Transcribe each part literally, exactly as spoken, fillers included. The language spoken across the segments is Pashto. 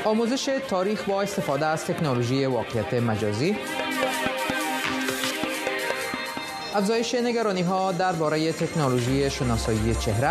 آموزش تاریخ با استفاده از تکنولوژی واقعیت مجازی، افزایش نگرانی‌ها درباره تکنولوژی شناسایی چهره،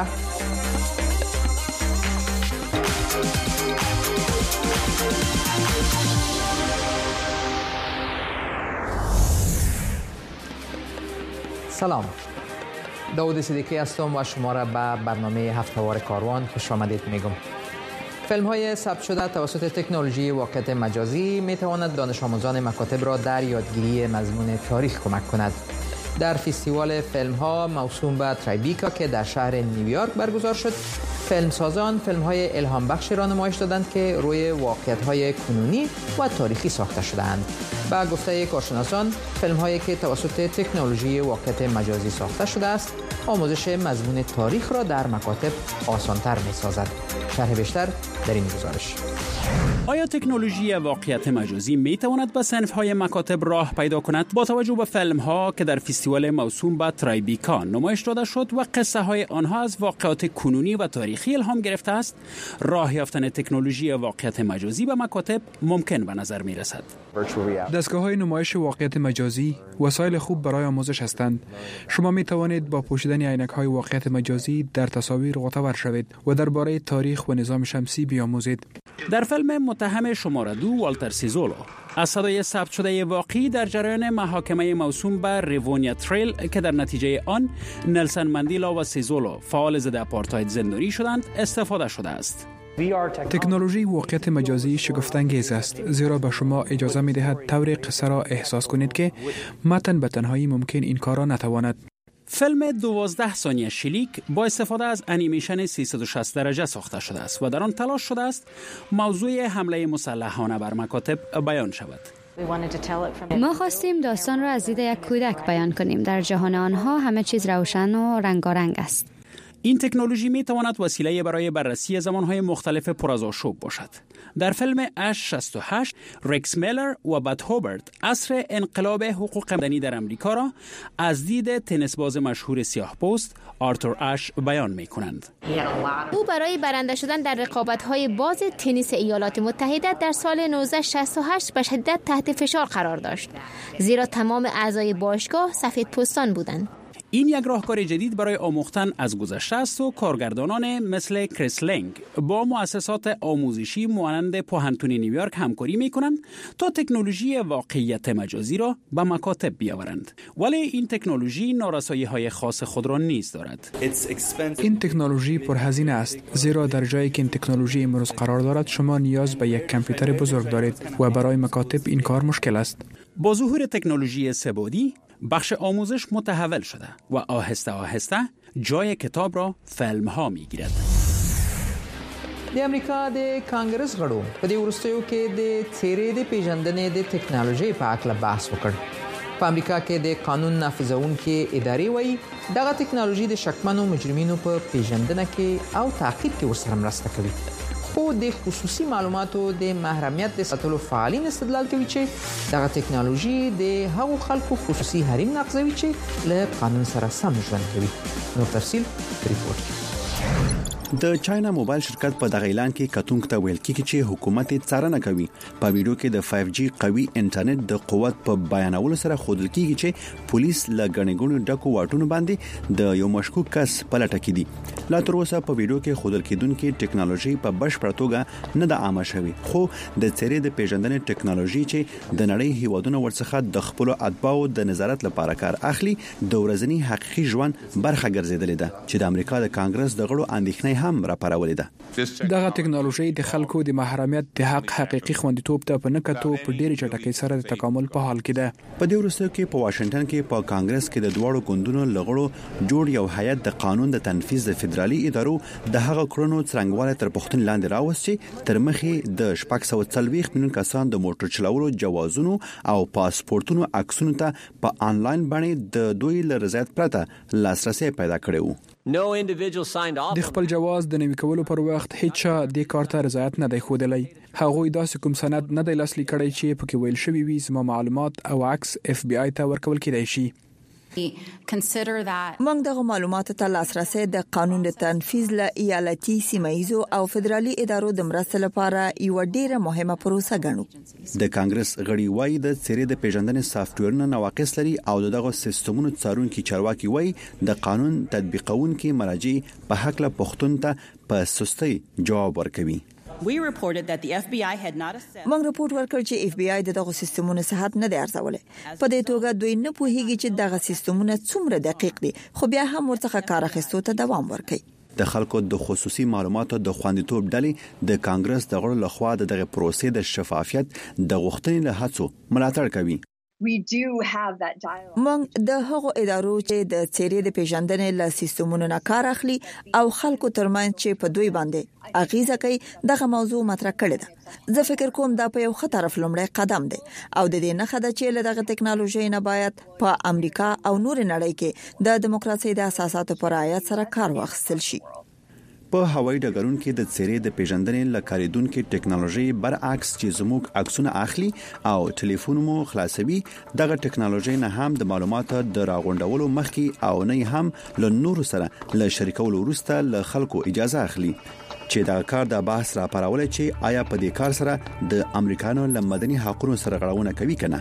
سلام، داود صدیقی هستم و شما را به برنامه هفته‌وار کاروان خوش آمدید میگم. فیلم های ثبت شده توسط تکنولوژی واقعیت مجازی می تواند دانش آموزان مکاتب را در یادگیری مضمون تاریخ کمک کند. در فستیوال فیلم ها موسوم به ترایبیکا که در شهر نیویورک برگزار شد، فیلم سازان فیلم های الهام بخش را نمایش دادند که روی واقعیت های کنونی و تاریخی ساخته شده‌اند. با گفته کارشناسان، فیلم هایی که توسط تکنولوژی واقعیت مجازی ساخته شده است، آموزش مضمون تاریخ را در مکاتب آسان‌تر می‌سازد. شرح بیشتر در این گزارش. آیا تکنولوژی واقعیت مجازی می تواند به صنف‌های مکاتب راه پیدا کند؟ با توجه به فیلم‌ها که در فستیوال موسوم به ترایبیکا نمایش داده شد و قصه های آنها از واقعات کنونی و تاریخی الهام گرفته است، راه یافتن تکنولوژی واقعیت مجازی به مکاتب ممکن به نظر می رسد. دستگاه‌های نمایش واقعیت مجازی وسایل خوب برای آموزش هستند. شما می توانید با پوشیدن عینک‌های واقعیت مجازی در تصاویر غوطه‌ور شوید و درباره تاریخ و نظام شمسی بیاموزید. در فیلم متهم شماره دو والتر سیزولو از صدای ثبت شده واقعی در جریان محاکمه موسوم به ریوونیا تریل که در نتیجه آن نلسون ماندیلا و سیزولو فعال ضد آپارتاید زندانی شدند استفاده شده است. تکنولوژی واقعیت مجازی شگفت‌انگیز است، زیرا به شما اجازه می‌دهد طور قصه را احساس کنید که متن به تنهایی ممکن این کار را نتواند. فیلم دوازده ثانیه شلیک با استفاده از انیمیشن سیصد و شصت درجه ساخته شده است و در آن تلاش شده است موضوع حمله مسلحانه بر مکاتب بیان شود. ما خواستیم داستان را از دید یک کودک بیان کنیم. در جهان آنها همه چیز روشن و رنگارنگ است. این تکنولوژی می تواند وسیله برای بررسی زمانهای مختلف پر از آشوب باشد. در فیلم اش شصت و هشت، ریکس میلر و بد هوبرت عصر انقلاب حقوق مدنی در امریکا را از دید تنیس باز مشهور سیاه‌پوست آرتور اش بیان می کنند. او برای برنده شدن در رقابت‌های باز تنیس ایالات متحده در سال نوزده شصت و هشت به شدت تحت فشار قرار داشت، زیرا تمام اعضای باشگاه سفید پوستان بودند. این یک راهکار جدید برای آموختن از گذشته است و کارگردانان مثل کریس لنگ با مؤسسات آموزشی مانند پوهنتون نیویورک همکاری می‌کنند تا تکنولوژی واقعیت مجازی را به مکاتب بیاورند. ولی این تکنولوژی نارسایی‌های خاص خود را نیز دارد. این تکنولوژی پرهزینه است، زیرا در جایی که این تکنولوژی امروز قرار دارد شما نیاز به یک کامپیوتر بزرگ دارید و برای مکاتب این کار مشکل است. با ظهور تکنولوژی سه‌بعدی بخش آموزش متحول شده و آهسته آهسته جای کتاب را فیلم ها می گیرد. د امریکا د کانګرس غړو په دې وروستیو کې د څیرې د پیژندنې د ټکنالوژي په اړه بحث وکړ. په امریکا کې د قانون نافذونکو ادارې وایي دغه ټکنالوژي د شکمنو مجرمینو په پیژندنه کې او تعقیب کې ورسره مرسته کوي. خو د خصوصي معلوماتو د محرمیت د ساتلو فعالین استدلال کوي چې دغه ټکنالوژي د هغو خلکو خصوصي حریم نقضوي چې له قانون سره سم ژوند کوي. نور تفصیل ریپورت. د چاینا موبایل شرکت په دغه اعلان کې کتونک ته ویل کیږي چې حکومت څارنه کوي. په ویډیو کې د فایو جی قوي انټرنیټ د قوت په بیانولو سره ښودل کیږي چې پولیس له غنیګونو ډکو واټونو باندې د یو مشکوک کس په لټه کې دي. لا تر اوسه په ویډیو کې ښودل کېدونکې ټکنالوژي په بشپړه توګه نه د عامه شوی، خو د څیرې د پیژندنې ټکنالوژي چې د نړۍ هیوادونو ورڅخه د خپل اتباعو د نظارت لپاره کار اخلي د ورځنی حقيقي ژوند برخه ګرځیدلې ده چې د امریکا د کانګرس د غړو اندېښنې هم راپارولې ده. دغه ټکنالوژي د خلکو د محرمیت د حق حقيقي خوندیتوب ته په نکټو په ډېری چټکۍ سره د تکامل په حال کې ده. په دې وروستیو کې په واشنگټن کې په کانګرس کې د دوړو ګوندونو لغړو جوړ یو هیئت د قانون د تنفيذ د فدرالي ادارو د هغه کړنو څرنګواله تر پښتون لاندې راوست چې تر مخې د شپږ سوه څلوېښت میلیون کسان د موټر چلولو جوازونو او پاسپورتونو عکسونو ته په آنلاین باندې د دوی له رضایت پرته لاسرسي پیدا کړو. د خپل جواز د نوي کولو پر وخت هیڅ د کار ته رضایت نه دی ښودلی. هغوی داسې کوم سند نه دی لاسلیک کړی چې پکې ویل شوی وي زما معلومات او عکس اف بی آی ته ورکول کېدای شي. موږ دغه معلوماتو ته لاسرسي د قانون د تنفيذ له ایالتي سیمایزو او فدرالي ادارو د مرستې لپاره یو ډیره مهمه پروسه ګڼو. د کانګرس غړي وایي د څیرې د پیژندنې سافټویرونه نواقص لري او دغه سیستمونو څارونکي چارواکي وایي د قانون تطبیقونکي مراجع په حق له پښتون ته په سستۍ جواب ورکوي. We reported that the F B I had not assessed. موږ رپورت ورکړ چې اف بی آی دغه سیستمونو صحت نه دی ارزولې. په دې توګه دوی نه پوهیږي چې دغه سیستمونه څومره دقیق دي، خو بیا هم ورڅخه کار اخیستو ته دوام ورکوي. د خلکو د خصوصي معلوماتو د خوندیتوب ډلې د کانګرس د غړو لخوا دغه پروسې د شفافیت د غوښتنې له هڅو ملاتړ کوي. We do have that dialogue. موږ د هغو ادارو چې د څیرې د پیژندنې له سیستمونو نه کار اخلي او خلکو ترمنځ چې په دوی باندې اغیزه کوي دغه موضوع مطرح کړی ده. زه فکر کوم دا په یو ښه طرف لومړی قدم دی او د دې نه خده چې له دغه ټکنالوژي نه باید په امریکا او نور نړۍ کې د دیموکراسي د اساساتو پر رعایت سره کار واخیستل شي. په هوایي ډګرونو کې د څیرې د پیژندنې لکاریدونکو ټکنالوژي برعکس چې زموږ عکسونه اخلي او ټلیفون مو خلاصوي، دغه ټکنالوژي نه هم د معلوماتو د راغونډولو مخکې او نه هم له نورو سره له شریکولو وروسته له خلکو اجازه اخلي چې دا کار د بحث را پارولې چې آیا په دې کار سره د امریکانو له مدني حقوقو سره غړونه کوي کنه.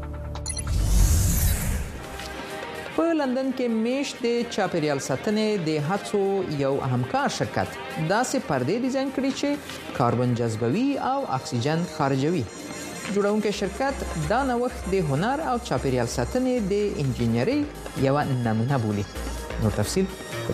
په لندن کې میش د چاپیریال ساتنې د هڅو یو همکار شرکت داسې پردې ډیزاین کړي چې کاربن جذبوي او اکسیجن خارجوي. جوړونکو شرکت دا نوښت د هنر او چاپیریال ساتنې د انجینری یو نمونه بولي. نور تفصیل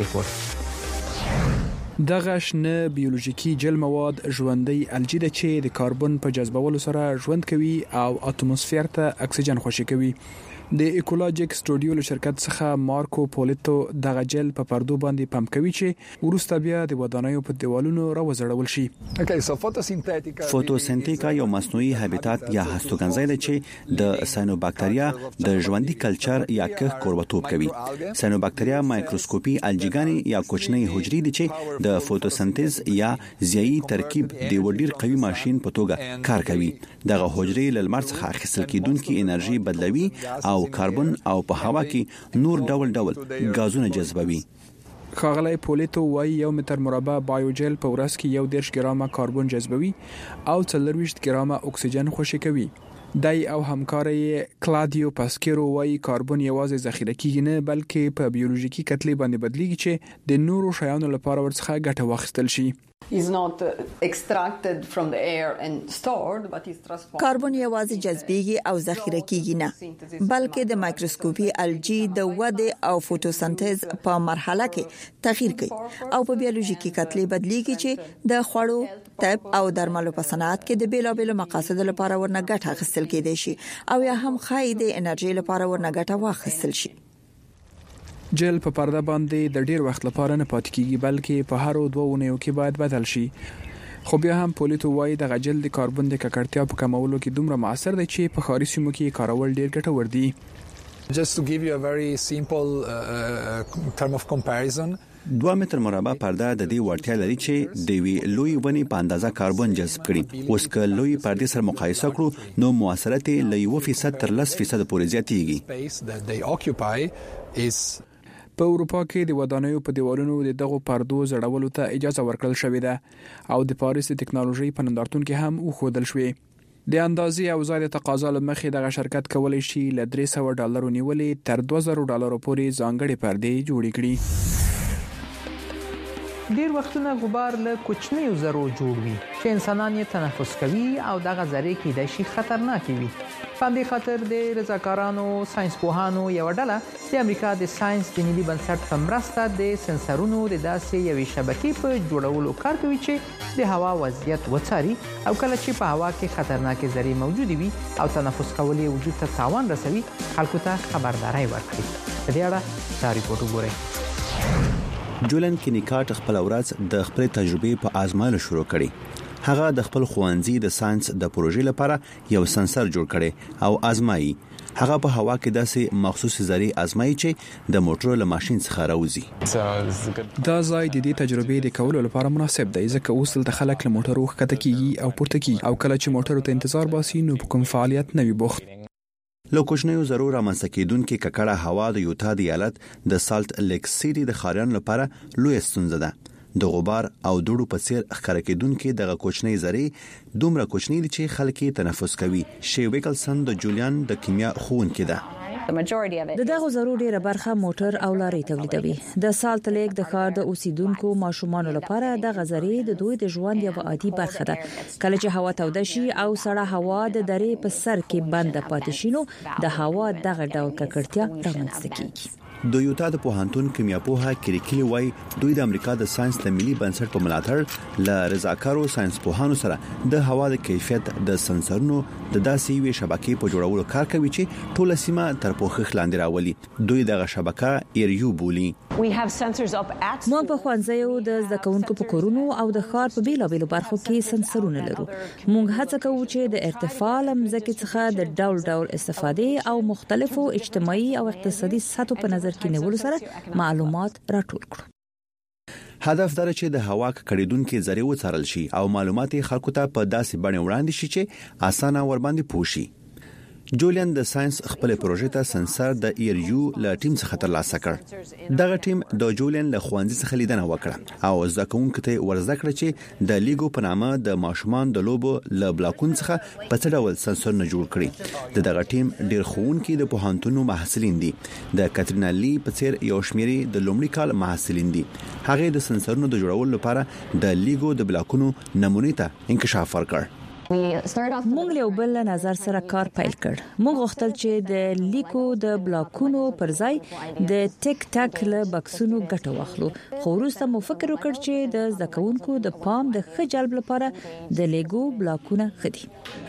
ریپورت. دغه شنه بیولوژیکي جل مواد ژوندۍ الجی ده چې د کاربن په جذبولو سره ژوند کوي او اتموسفیر ته اکسیجن خوشې کوي. د ایکولوژیک سټوډیو له شرکت څخه مارکو پولیټو دغه جل په پردو باندې پمپ کوي چې ورسته بیا د ودانیو په دیوالونو راوځړول شي. فوتوسنتیکا یو مصنوعي هابیټات یا هستوګنځی دی چې د ساینوباکتریا د ژوندۍ کلچر یا کښ کوربتوب کوي. ساینوباکتریا مایکروسکوپي الجیګانی یا کوچنۍ حجرې دي چې د فوتوسنتیز یا ضیایي ترکیب د وډیر قوي ماشين په توګه کار کوي. دغه حجرې له لمر څخه اخیستل کیدونکې انرژي بدلوي او کاربن او په هوا کې نور ډول ډول غازونه جذبوي. خاغلی پولیټو وايي یو متر مربع بایوجل په ورځ کې یو دېرش ګرامه کاربن جذبوي او څلرويشت ګرامه اکسیجن خوشې کوي. دای او همکاري کلادیو پاسکیرو وايي کاربن یوازې ذخیره کیږي نه بلکې په بیولوژیکي کتلې باندې بدلیږي چې د نورو شیانو لپاره ورڅخه ګټه واخیستل شي. is not extracted from the air and stored but is transformed. کاربن یوازې جذبېږي او ذخیره کیږي نه بلکې د مایکروسکوپي الجی د وده او فوتوسنتیز په مرحله کې تغییر کوي او په بیولوژیکي کتلې بدلیږي چې د خوړو طب او درملو په صنعت کې د بیلابیلو مقاصدو لپاره ورنه ګټه اخیستل کېدای شي او یا هم خای د انرژي لپاره ورنه ګټه واخیستل شي. جل په پرده باندې د ډیر وخت لپاره نه پات کیږي بلکې په هر دوه اونیو کې باید بدل شي. خو بیا هم پولیټو وايي د غجل د کاربن د ککړتیا په کمولو کې دومره موثر دی چې په ښاري سیمو کې کارول ډیر ګټور دي. Just to give you a very simple uh, term of comparison. دوه متر مربع پرده د دې وړتیا لري چې د وی لوی ونی په اندازه کاربن جذب کړي. اوس که لوی پردې سره مقایسه کړو نو موثریت له یو فیصد تر لس فیصد پورې زیاتېږي. په اروپا کې د ودانیو په دیوالونو د دغو پردو زړولو ته اجازه ورکړل شوې ده او د پاریس د ټکنالوژي په نندارتون کې هم وښودل شوې. د اندازې او ځای د تقاضا له مخې دغه شرکت کولی شي له درې سوه ډالرو نیولې تر دوه زره ډالرو پورې ځانګړې پردې جوړې کړي. ډیر وختونه غبار له کوچنیو ذرو جوړ وي چې انسانان یې تنفس کوي او دغه ذرې کېدای شي خطرناکې وي. په همدې خاطر د رضاکارانو ساينس پوهانو یو ډله د امریکا د ساينس د ملي بنسټ په مرسته د سنسرونو د داسې یوې شبکې په جوړولو کار کوي چې د هوا وضعیت وڅاري او کله چې په هوا کې خطرناکې ذرې موجود وي او تنفس کول یې وجود ته تاوان رسوي خلکو ته خبرداري ورکړي. په دې اړه دا ریپورت وګورئ. جولن کینیکاټ خپل ورځ د خپل تجربې په آزمایلو شروع کړي. هغه د خپل خوانزي د ساينس د پروژې لپاره یو سنسر جوړ کړي او آزمایي. هغه په هوا کې داسې مخصوص ذرې آزمایي چې د موټر له ماشين څخه راوځي. دا ځای د دې تجربې د کولو لپاره مناسب دی ځکه اوس د خلک له موټرو ښکته کیږي او پورته کیږي او کله چې موټر ته انتظار باسي نو په کوم فعالیت نه وي بوخت. له کوچنیو زرو رامنځته کېدونکې ککړه هوا د یوتا د ایالت د سالت لیک سیټي د ښاریانو لپاره لوی ستونزه ده. د غبار او دوړو په څیر ښکار کېدونکې دغه کوچنی زری دومره کوچنی دي چې خلک تنفس کوي. شی ویکلسن د جولیان د کیمیا ښوونکی ده. د دغه ضروري ډیره برخه موټر او لارې تولیدوي. د سالت لیک د ښار د اوسیدونکو ماشومان لپاره د غزري د دوی د ژوند یو عادي برخه ده. کله چې هوا توده شي او سړه هوا د درې په سر کې بند پاتې شي نو د هوا دغه ډول ککړتیا رامنځته کیږي. د یوتا د پوهنتون کیمیاپوها کریکلی وای دوی د امریکا د ساينس د ملي بنسټ په ملاتړ ل رضاکارو ساينس پوهانو سره د هوا د کیفیت د سنسرونو د داسې وی شبکې په جوړولو کار کوي چې ټوله سیمه تر پوښښ لاندې راولي. دوی دغه شبکه ایریو بولي. موږ په خوانځیو د زکونکو په کورونو او د ښار په بیلابیلو برخو کې سنسرونه لرو. موږ هڅه کوو چې د ارتفاع لمزکې څخه د ډول ډول استفادې او مختلفو اجتماعي او اقتصادي سطحو په نظر کې نیولو سره معلومات راټول کړو. هدف دا چې د هوا ککړېدونکې ذریعہ وڅارل شي او معلومات خلکو ته په داسې بڼه وړاندې شي چې اسانه ور باندې پوښي. جولیان د ساينس خپل پروژې ته سنسر د ایریو ل ټیم څخه ترلاسه کړ. دغه ټیم د جولیان له خوانځي څخه لیدنه وکړه او ځکهونکو ته ورزده کړ چې د لیګو په نامه د ماشومان د لوبو ل بلاکون څخه په څه ډول سنسر نه جوړ کړي. د دغه ټیم ډیر خوونکي د پوهنتونو محصلین دي. د کاترینا لی په څیر یو شمیري د لومړي کال محصلین دي. هغه د سنسرونو د جوړولو لپاره د لیګو د بلاکونو نمونه ته انکشاف ورکړ. موږ له بل نظر سره کار پیل کړ. موږ غوښتل چې د لیکو د بلاکونو پر ځای د ټیک ټاک له بکسونو ګټه واخلو. خو وروسته مو فکر وکړ چې د زکونکو د پام د ښه جلب لپاره د لیګو بلاکونه خدي.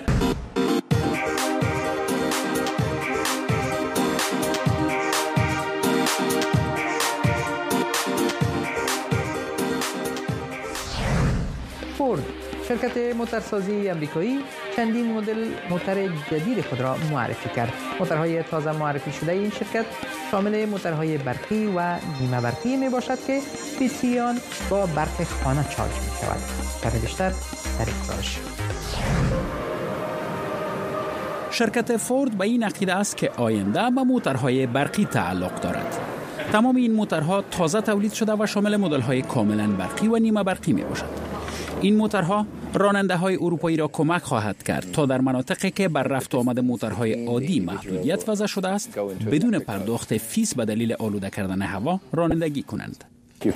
فورد شرکت موتورسازی امریکایی چندین مدل موتور جدید خود را معرفی کرد. موتورهای تازه معرفی شده این شرکت شامل موتورهای برقی و نیمه برقی می باشد که بیتری آن با برق خانه چارج می شود. برای بیشتر در این گزارش. شرکت فورد به این عقیده است که آینده به موتورهای برقی تعلق دارد. تمام این موتورها تازه تولید شده و شامل مدل‌های کاملا برقی و نیمه برقی می باشد. این موتورها راننده های اروپایی را کمک خواهد کرد تا در مناطقی که بر رفت و آمد موتورهای عادی محدودیت وضع شده است بدون پرداخت فیس به دلیل آلوده کردن هوا رانندگی کنند.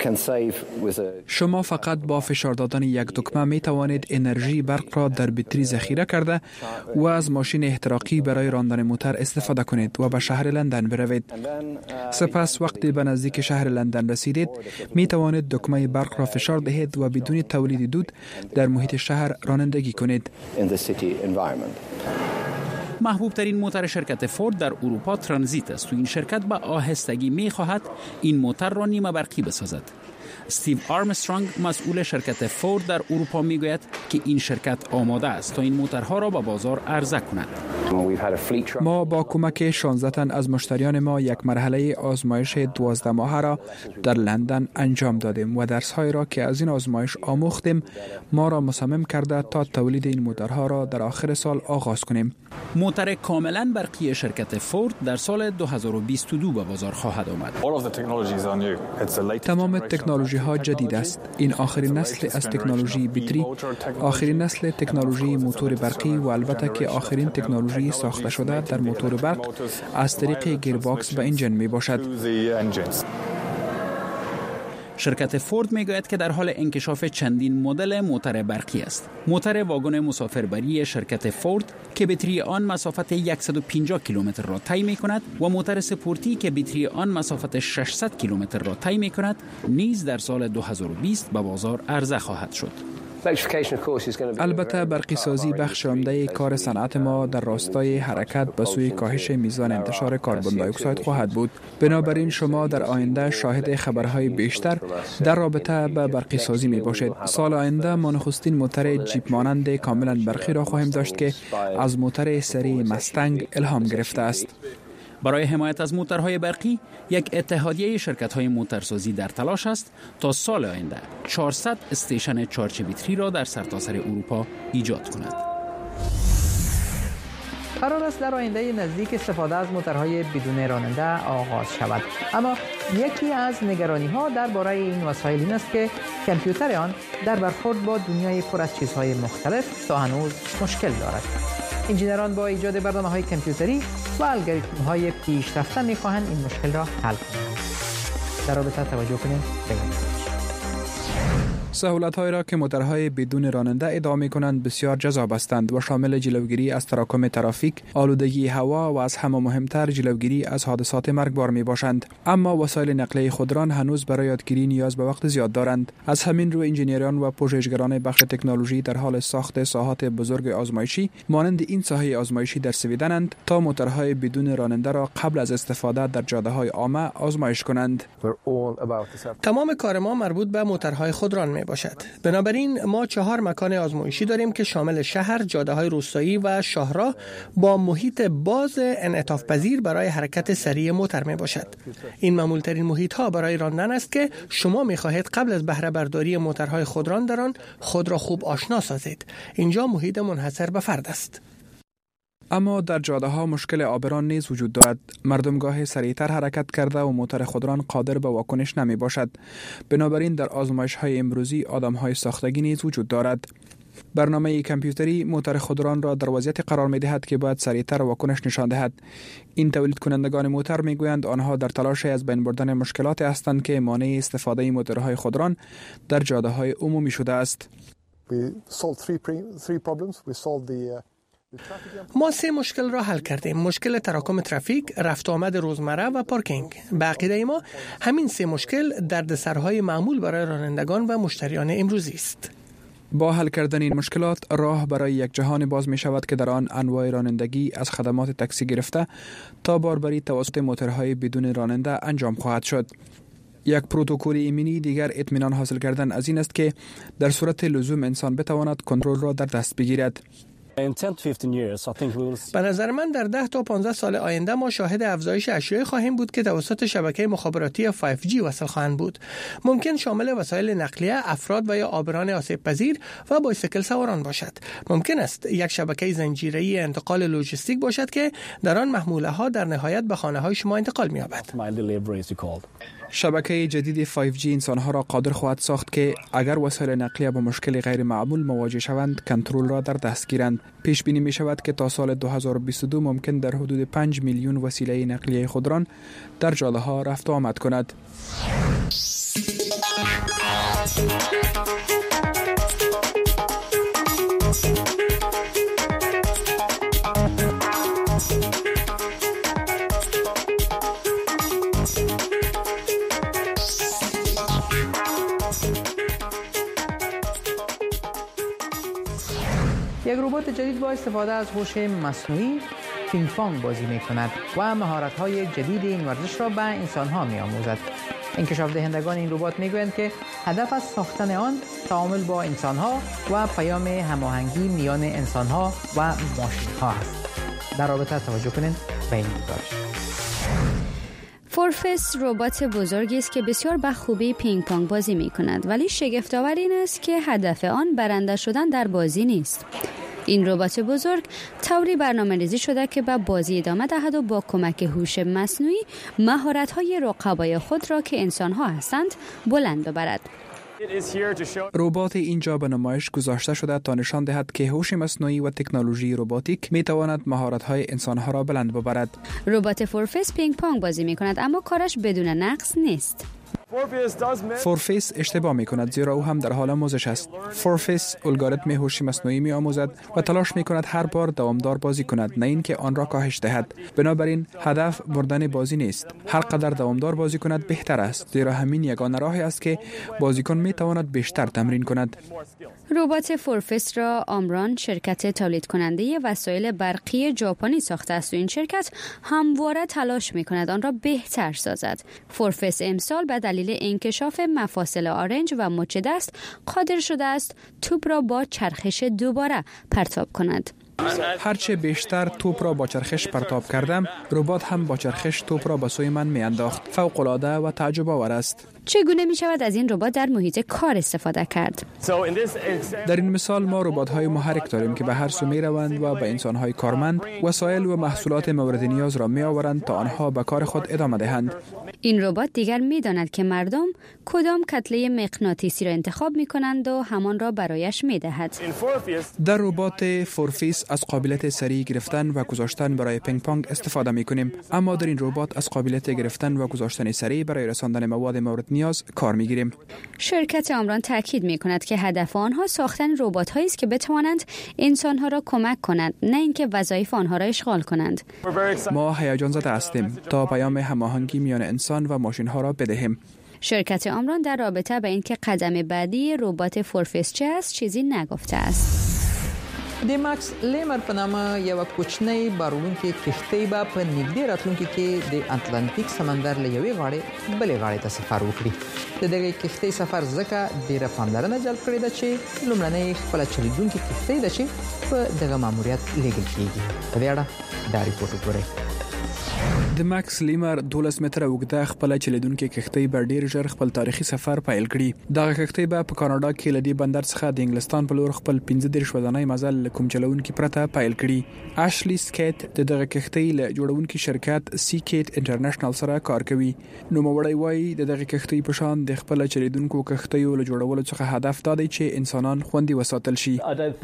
شما فقط با فشار دادن یک دکمه می توانید انرژی برق را در بطری ذخیره کرده و از ماشین احتراقی برای راندن موتور استفاده کنید و به شهر لندن بروید. سپس وقتی به نزدیک شهر لندن رسیدید می توانید دکمه برق را فشار دهید و بدون تولید دود در محیط شهر رانندگی کنید. محبوب ترین موتور شرکت فورد در اروپا ترانزیت است و این شرکت به آهستگی می خواهد این موتور را نیمه برقی بسازد. استیو آرمسترانگ مسئول شرکت فورد در اروپا می گوید که این شرکت آماده است تا این موتورها را به بازار عرضه کند. ما با کمک شانزده تن از مشتریان ما یک مرحله آزمایش دوازده ماهه را در لندن انجام دادیم و درس‌های را که از این آزمایش آموختیم ما را مصمم کرده تا تولید این موتورها را در آخر سال آغاز کنیم. موتور کاملا برقی شرکت فورد در سال دو هزار و بیست و دو به بازار خواهد آمد. تمام تکنولوژی ها جدید است. این آخرین نسل از تکنولوژی بطری، آخرین نسل تکنولوژی موتور برقی و البته که آخرین تکنولوژی ساخته شده در موتور برق از طریق گیرباکس و انجن می باشد. شرکت فورد میگوید که در حال انکشاف چندین مدل موتور برقی است. موتور واگن مسافربری شرکت فورد که بطری آن مسافت صد و پنجاه کیلومتر را طی می‌کند و موتور سپورتی که بطری آن مسافت ششصد کیلومتر را طی می‌کند نیز در سال دو هزار و بیست به بازار عرضه خواهد شد. البته برقی سازی بخش عمده کار صنعت ما در راستای حرکت به سوی کاهش میزان انتشار کربن دی اکساید خواهد بود. بنابراین شما در آینده شاهد خبرهای بیشتر در رابطه با برقی سازی می باشید. سال آینده ما نخستین موتور جیپ مانند کاملا برقی را خواهیم داشت که از موتور سری مستنگ الهام گرفته است. برای حمایت از موتورهای برقی یک اتحادیه شرکت‌های موتورسازی در تلاش است تا سال آینده چهارصد استیشن چارج بطری را در سرتاسر اروپا ایجاد کند. قرار است در آینده نزدیک استفاده از موتورهای بدون راننده آغاز شود. اما یکی از نگرانی‌ها درباره این وسایل این است که کامپیوتر آن در برخورد با دنیای پر از چیزهای مختلف تا هنوز مشکل دارد. انجینران با ایجاد برنامه‌های کامپیوتری و الگوریتم‌های پیشرفته می‌خواهند این مشکل را حل کنند. در رابطه توجه کنید. سهولت‌هایی را که موتورهای بدون راننده ادعا می‌کنند بسیار جذاب هستند و شامل جلوگیری از تراکم ترافیک، آلودگی هوا و از همه مهمتر جلوگیری از حادثات مرگبار می‌باشند. اما وسایل نقلیه خودران هنوز برای یادگیری نیاز به وقت زیاد دارند. از همین رو انجینران و پژوهشگران بخش تکنولوژی در حال ساخت ساحات بزرگ آزمایشی مانند این ساحه آزمایشی در سویدنند تا موتورهای بدون راننده را قبل از استفاده در جاده‌های عامه آزمایش کنند. تمام کار ما مربوط به موتورهای خودران می باشد. بنابراین ما چهار مکان آزمایشی داریم که شامل شهر، جاده‌های روستایی و شاهراه با محیط باز انعطاف پذیر برای حرکت سریع موتور می باشد. این معمول‌ترین محیط‌ها برای راندن است که شما می‌خواهید قبل از بهره برداری موتورهای خودران در آن خود را خوب آشنا سازید. اینجا محیط منحصر به فرد است. اما در جاده ها مشکل عابران نیز وجود دارد. مردم گاهی سریعتر حرکت کرده و موتور خودران قادر به واکنش نمی باشد. بنابراین در آزمایش های امروزی آدم های ساختگی نیز وجود دارد. برنامه کامپیوتری موتور خودران را در وضعیت قرار می دهد که باید سریعتر واکنش نشان دهد. این تولید کنندگان موتور می گویند آنها در تلاش از بین بردن مشکلات هستند که مانع استفاده موتورهای خودران در جاده های عمومی شده است. ما سه مشکل را حل کردیم: مشکل تراکم ترافیک، رفت و آمد روزمره و پارکینگ. به عقیده ما همین سه مشکل دردسرهای معمول برای رانندگان و مشتریان امروزی است. با حل کردن این مشکلات راه برای یک جهان باز می شود که در آن انواع رانندگی از خدمات تاکسی گرفته تا باربری توسط موتورهای بدون راننده انجام خواهد شد. یک پروتکل ایمنی دیگر اطمینان حاصل کردن از این است که در صورت لزوم انسان بتواند کنترل را در دست بگیرد. به نظر من در ده تا پانزده سال آینده ما شاهد افزایش اشیاء خواهیم بود که توسط شبکه مخابراتی فایو جی وصل خواهند بود. ممکن شامل وسایل نقلیه، افراد و یا عابران آسیب پذیر و بایسیکل سواران باشد. ممکن است یک شبکه زنجیره‌ای انتقال لوجستیک باشد که در آن محموله ها در نهایت به خانه های شما انتقال می‌یابد. شبکه جدید فایو جی انسانها را قادر خواهد ساخت که اگر وسایل نقلیه با مشکل غیر معمول مواجه شوند کنترل را در دست گیرند. پیش بینی می شود که تا سال دو هزار و بیست و دو ممکن در حدود پنج میلیون وسیله نقلیه خودران در جاده ها رفت و آمد کند. یک ربات جدید با استفاده از هوش مصنوعی پینگ پونگ بازی می کند و مهارت‌های جدید این ورزش را به انسان‌ها می‌آموزد. انکشاف دهندگان این ربات می‌گویند که هدف از ساختن آن تعامل با انسان‌ها و پیام هماهنگی میان انسان‌ها و ماشین‌ها است. در رابطه توجه کنید به این گزارش. فورفیس ربات بزرگی است که بسیار به خوبی پینگ پونگ بازی می کند، ولی شگفت‌آور این است که هدف آن برنده شدن در بازی نیست. این ربات بزرگ طوری برنامه‌ریزی شده که به بازی ادامه دهد و با کمک هوش مصنوعی مهارت‌های رقبای خود را که انسان‌ها هستند بلند ببرد. ربات اینجا به نمایش گذاشته شده تا نشان دهد که هوش مصنوعی و تکنولوژی رباتیک می تواند مهارت‌های انسان‌ها را بلند ببرد. ربات فورفیس پینگ پونگ بازی می کند اما کارش بدون نقص نیست. فورفیس اشتباه می کند زیرا او هم در حال آموزش است. فورفیس الگوریتم هوش مصنوعی می آموزد و تلاش می کند هر بار دوامدار بازی کند، نه اینکه آن را کاهش دهد. بنابراین هدف بردن بازی نیست. هر قدر دوامدار بازی کند بهتر است، زیرا همین یگانه راهی است که بازیکن می تواند بیشتر تمرین کند. ربات فورفیس را آمران، شرکت تولید کننده وسایل برقی ژاپنی ساخته است و این شرکت همواره تلاش می کند آن را بهتر سازد. فورفیس امسال به دلیل انکشاف مفاصل آرنج و مچ دست قادر شده است توپ را با چرخش دوباره پرتاب کند. هرچه بیشتر توپ را با چرخش پرتاب کردم، ربات هم با چرخش توپ را به سوی من میانداخت. فوق العاده و تعجب آور است. چگونه می شود از این ربات در محیط کار استفاده کرد؟ در این مثال ما ربات‌های محرک داریم که به هر سو می روند و به انسان‌های کارمند وسایل و محصولات مورد نیاز را می آورند تا آنها به کار خود ادامه دهند. این ربات دیگر می داند که مردم کدام کتله مغناطیسی را انتخاب می کنند و همان را برایش می دهد. در ربات فورفیس از قابلیت سریع گرفتن و گذاشتن برای پینگ پونگ استفاده می کنیم، اما در این ربات از قابلیت گرفتن و گذاشتن سریع برای رساندن مواد مورد نیاز کار می گیریم. شرکت آمران تاکید می کند که هدف آنها ساختن ربات هایی است که بتوانند انسان ها را کمک کنند، نه اینکه وظایف آنها را اشغال کنند. ما هیجان زده هستیم تا پیام هماهنگی میان انسان و ماشین ها را بدهیم. شرکت آمران در رابطه به اینکه قدم بعدی ربات فورفیس چه است چیزی نگفته است. د ماکس لیمر په نامه یو کوچنی بارونکې کښتۍ به په نږدې راتلونکي کې د اتلانتیک سمندر له یوې غاړې بلې غاړې ته سفر وکړي. د دغه کښتۍ سفر ځکه ډیره پاملرنه جلب کړې ده چې لومړنۍ خپله چلیدونکې کښتۍ ده چې په دغه ماموریت لیږل کیږي. په دې اړه دا ریپورټ وګورئ. د ماکس لیمر دولس متره اوږده خپل چلیدونکې کښتۍ به ډیر ژر خپل تاریخي سفر پیل کړي. دغه کښتۍ به په کاناډا کې لدی بندر څخه د انګلستان په لور خپل پنځه دېرش ورځنی مزل کوم چلونکي پرته پیل کړي. اشلی سکیت د دغه کښتۍ له جوړونکي شرکت سیکیټ انټرنیشنل سره کار کوي. نو موړی وایي د دغه کښتۍ په شان د خپل چلیدونکو کښتیو له جوړولو څخه هدف دا دی چې انسانان خوندي وساتل شي.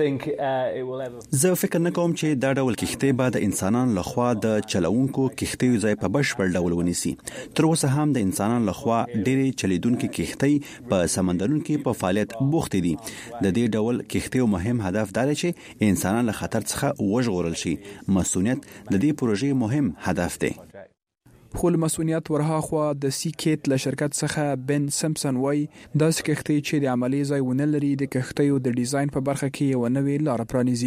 زه فکر نه کوم چې دا ډول کښتۍ به د انسانانو لخوا د چلونکو کښتیو ځای په بشپړ ډول ونیسي. تر اوسه هم د انسانانو لخوا ډېرې چلیدونکې کښتۍ په سمندرونو کې په فعالیت بوختې دي. د دې ډول کښتیو مهم هدف دا دی چې انسانان له خطر څخه وژغورل شي. مسؤلیت د دې پروژې مهم هدف دی. خو مسؤلیت ورها خو د سیکیټ له شرکت څخه بن سمپسن وای د سکښتۍ چې د عملی ځای ونه لري د کښتیو د ډیزاین په برخه کې یو نوې لار پرانیزي.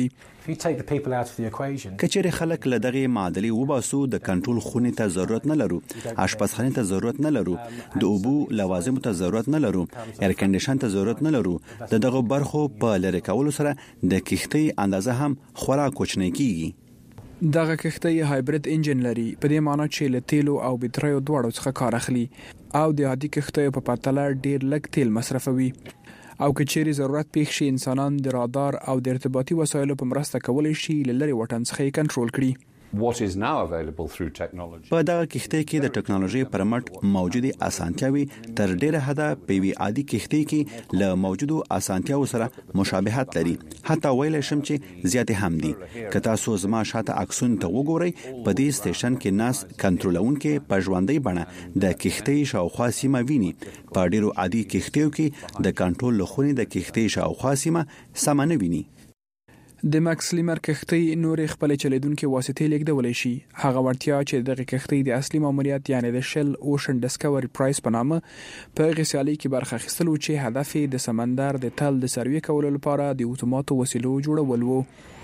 کچېره خلک له دغه معادلې وباسو د کنټرول خونې ته ضرورت نه لرو، آشپزخانه ته ضرورت نه لرو، د اوبو لوازمو ته ضرورت نه لرو، ایر کنډیشن ته ضرورت نه لرو. د دغه برخو په لری کولو سره د کښتۍ اندازه هم خورا کوچنی کیږي. دغه کښتۍ هایبرید انجن لري، په دې معنی چې له تیلو او بټریو دواړو څخه کار اخلي او د عادي کښتۍ په پرتله ډیر لږ تیل مصرفوي. او که چیرې ضرورت پیښ شي انسانان د رادار او د ارتباطي وسایلو په مرسته کولای شي له لري وطن څخه کنټرول کړي. په دغه کښتۍ کې د ټکنالوژي پر مټ موجودي اسانتیاوي تر ډیره حده په وی عادي کښتۍ کې له موجودو اسانتیاو سره مشابهت لري. حتی ویل شم چې زیات هم دي. که تاسو زما شاته عکسونه ته وګورئ، په دې سټیشن کې ناس کنټرولونکو په ژوندۍ بڼه د کښتۍ شاوخوا سیمه ویني. په ډیرو عادي کښتیو کې د کنټرول لخونې د کښتۍ شاوخوا سیمه سم نه ویني. د ماکس لیمر کښتۍ نورې خپل چلیدونکو واسطې لیږدولای شي. هغه ورتیا چې دغه کښتۍ د اصلي ماموریت یعنی د شل اوشن ډسکوري پرایس په نامه په غسیالي کې برخه اخیستل و چې هدف یې د سمندر د تل د سروي کولو لپاره د اتوماتو وسیلو جوړول و.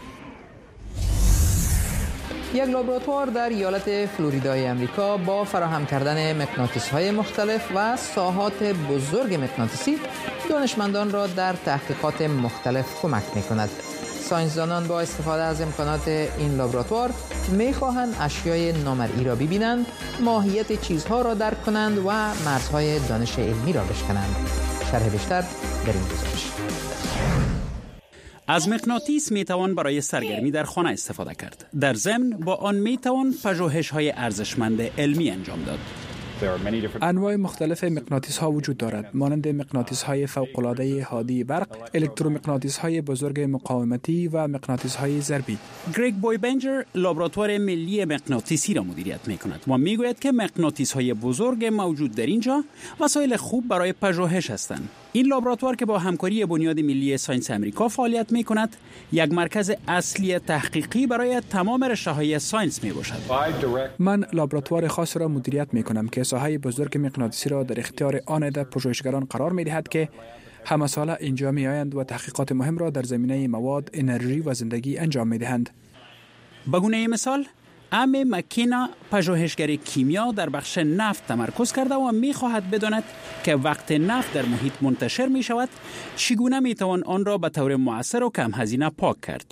یک لابراتوار در ایالت فلوریدای امریکا با فراهم کردن مغناطیس‌های مختلف و ساحات بزرگ مغناطیسی دانشمندان را در تحقیقات مختلف کمک می‌کند. ساینسدانان با استفاده از امکانات این لابراتوار می‌خواهند اشیای نامرئی را ببینند، ماهیت چیزها را درک کنند و مرزهای دانش علمی را بشکنند. شرح بیشتر در این گزارش. از مغناطیس میتوان برای سرگرمی در خانه استفاده کرد. در ضمن با آن میتوان پژوهش‌های ارزشمند علمی انجام داد. انواع مختلف مغناطیس ها وجود دارد، مانند مغناطیس های فوق العاده هادی برق، الکترومغناطیس های بزرگ مقاومتی و مغناطیس های ضربی. گریگ بویبنجر لابراتوار ملی مغناطیسی را مدیریت می‌کند و میگوید که مغناطیس های بزرگ موجود در اینجا وسایل خوب برای پژوهش هستند. این لابراتوار که با همکاری بنیاد ملی ساینس امریکا فعالیت می‌کند، یک مرکز اصلی تحقیقی برای تمام رشته‌های ساینس میباشد. من لابراتوار خاص را مدیریت می‌کنم که ساحه بزرگ مغناطیسی را در اختیار آن عده پژوهشگران قرار می‌دهد که همه ساله اینجا می‌آیند و تحقیقات مهم را در زمینه مواد، انرژی و زندگی انجام می‌دهند. به گونه مثال، ام مکینا پژوهشگر کیمیا در بخش نفت تمرکز کرده و می‌خواهد بداند که وقت نفت در محیط منتشر می‌شود چگونه می‌توان آن را به طور مؤثر و کم هزینه پاک کرد.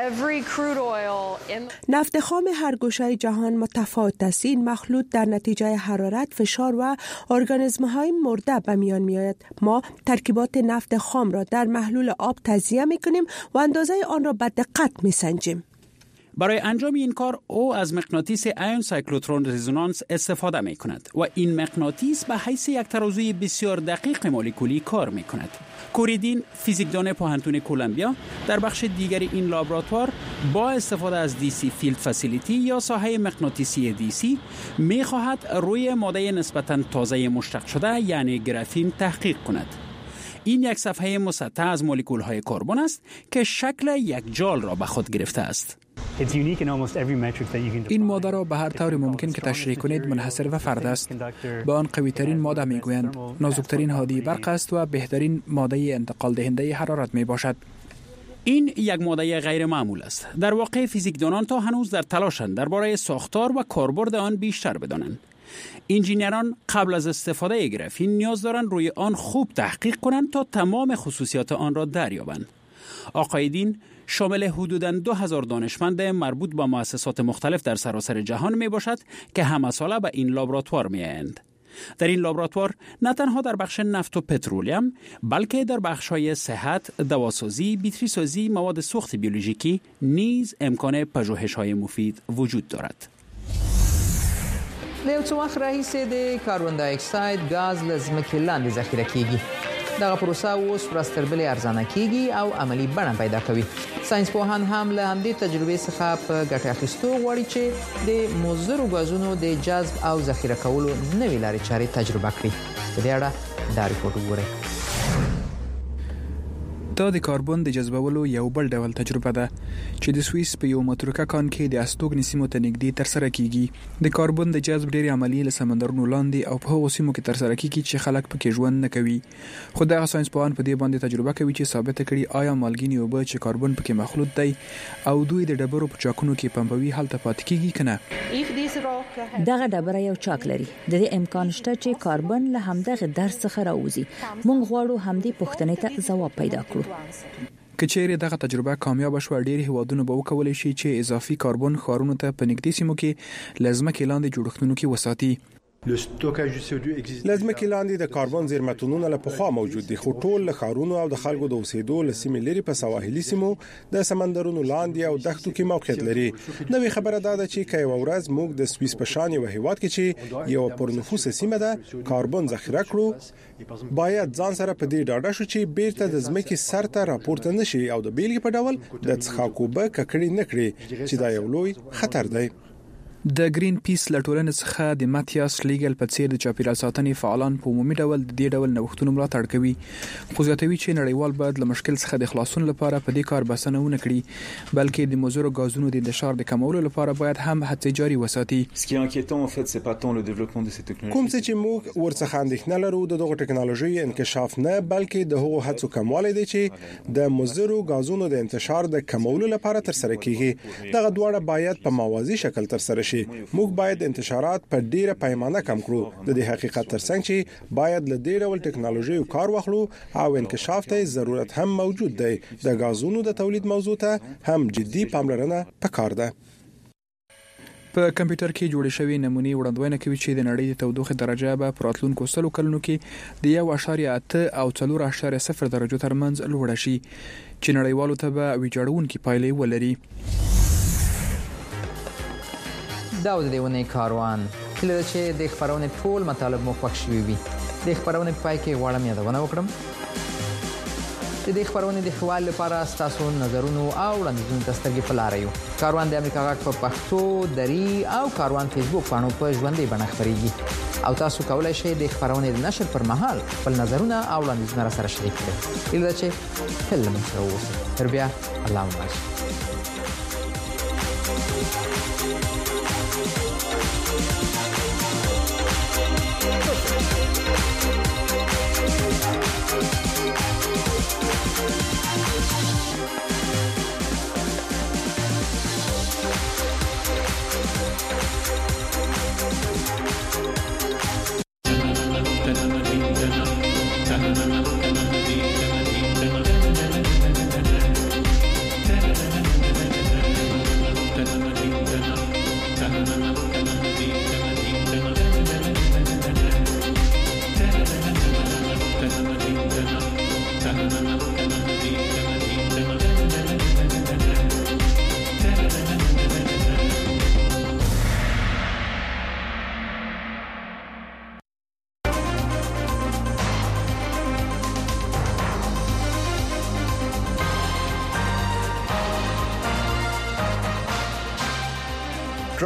نفت خام هر گوشه جهان متفاوت است. این مخلوط در نتیجه حرارت، فشار و ارگانیسم‌های مرده به میان می‌آید. ما ترکیبات نفت خام را در محلول آب تجزیه می‌کنیم و اندازه آن را به دقت می‌سنجیم. برای انجام این کار او از مغناطیس ایون سایکلوترون رزونانس استفاده می کند و این مغناطیس به حیث یک ترازوی بسیار دقیق مولکولی کار می کند. کوریدین، فیزیکدان پوهنتون کولومبیا، در بخش دیگری این لابراتوار با استفاده از دی سی فیلد فسیلیتی یا ساحه مغناطیسی دی سی می خواهد روی ماده نسبتاً تازه مشتق شده یعنی گرافین تحقیق کند. این یک صفحه مسطح از مولکول های کربن است که شکل یک جال را به خود گرفته است. این ماده را به هر طور ممکن که تشریح کنید منحصر و فرد است. به آن قوی ترین ماده می گویند. نازکترین هادی برق است و بهترین ماده انتقال دهنده حرارت می باشد. این یک ماده غیر معمول است. در واقع فیزیکدانان تا هنوز در تلاشند درباره ساختار و کاربرد آن بیشتر بدانند. انجینران قبل از استفاده گرافین نیاز دارند روی آن خوب تحقیق کنند تا تمام خصوصیات آن را دریابند. آقای دین شامل حدوداً دو هزار دانشمند مربوط به مؤسسات مختلف در سراسر جهان می باشد که همه ساله به این لابراتوار می آیند. در این لابراتوار نه تنها در بخش نفت و پترولیم بلکه در بخش‌های صحت، دواسازی، بیتریسازی، مواد سوخت بیولوژیکی نیز امکان پژوهش‌های مفید وجود دارد. له څو وخت راهیسې د کاربن دای اکساید غاز له ځمکې لاندې ذخیره کیږي. دغه پروسه اوس ورځ تر بلې ارزانه کیږي او عملی بڼه پیدا کوي. ساينس پوهان هم له همدې تجربې څخه په ګټه اخیستو غواړي چې د مضرو غازونو د جذب او ذخیره کولو نوې لارې چارې تجربه کړي. په دې اړه دا ریپورت وګورئ. دا د کاربن د جذبولو یو بل ډول تجربه ده چې د سوئیس په یو متروکه کان کې د استوګنې سیمو ته نږدې ترسره کیږي. د کاربن د جذب ډېری عملیې له سمندرونو لاندې او په هغو سیمو کې ترسره کیږي چې خلک پکې ژوند نه کوي. خو دغه ساينس پوهان په دې باندې تجربه کوي چې ثابت کړي آیا مالګینې اوبه چې کاربن پکې مخلوط دی او دوی د ډبرو په چاکونو کې پمپوي هلته پاتې کیږي کنه. دغه ډبره یو چاک لري. د دې امکان شته چې کاربن له همدغه درس څخه راوځي. موږ غواړو همدې پوښتنې ته ځواب پیدا کړو. کچېره دغه تجربه کامیاب شوه ډېری هوادونه به وکولای شي چې اضافي کاربن خارونو ته په نږدې سیمو کې لازمه کې لاندې جوړښتونو کې وساتي. لازمه کې لاندې د کاربن زیرمتونونه له پخوا موجود دي خو ټول له خارونو او د خلکو د اوسېدو له سیمې لري په سواحلي سیمو د سمندرونو لاندې او دښتو کې موقعیت لري. نوې خبره دا ده چې کای ورځ موږ د سوئیس په شان یو هیواد کې چې یو پرنفوس سیمه ده کاربن ذخیره کړو باید ځان سره په دې ډاډه شو چې بیرته د ځمکې سر ته راپورته نشي او د بیلګې په ډول د څښاکوبه ککړې نکړي چې دا یو لوی خطر دی. د گرین پیس لټولنې څخه د ماتیاس لیګل په څیر د چاپیریال ساتنې فعالان په عمومي ډول د دې ډول نوښتونو ملاتړ کوي. خو زیاتوي چې نړیوال باید له مشکل څخه د خلاصون لپاره په دې کار بسنه ونه کړي بلکې د مضرو غازونو د انتشار د کمولو لپاره باید هم هڅې جاري وساتي. کوم څه چې موږ ورڅخه اندېښنه لرو د دغه ټکنالوژي انکشاف نه بلکې د هغو هڅو کموالی دی چې د مضرو غازونو د انتشار د کمولو لپاره ترسره کیږي. دغه دواړه باید په موازي شکل ترسره شي. موږ باید انتشارات په ډیره پیمانه کم کړو. د دې حقیقت ترڅنګ چې باید له ډیره ول ټکنالوژي کار واخلو او انکشاف ته ضرورت هم موجود دی. د غازونو د تولید موضوع ته هم جدي پاملرنه پکار ده. په کمپیوټر کې جوړې شوې نمونې وړاندوینه کوي چې د نړۍ د تودوخې درجه به په راتلونکو سلو کلونو کې د یو اعشاریه اته او څلور اعشاریه صفر درجو ترمنځ لوړه شي چې نړیوالو ته به ویجاړونکې پایلې ولري. دا د دې ونې کاروان کله چې د خبرونې ټول مطالب مو خوښ شوي وي د خبرونې پای کې غواړم یادونه وکړم د دې خبرونې د خوال لپاره تاسو نظرونو او وړاندیزونو ته سترګې په لار یو. کاروان د امریکا غږ په پښتو دری او کاروان فیسبوک باندې په ژوندۍ بڼه خبريږي او تاسو کولای شئ د خبرونې د نشر پر مهال خپل نظرونه او وړاندیزونه را سره شریک کړئ. اله چې فلم سره اوسئ. تر بیا الله مبارک.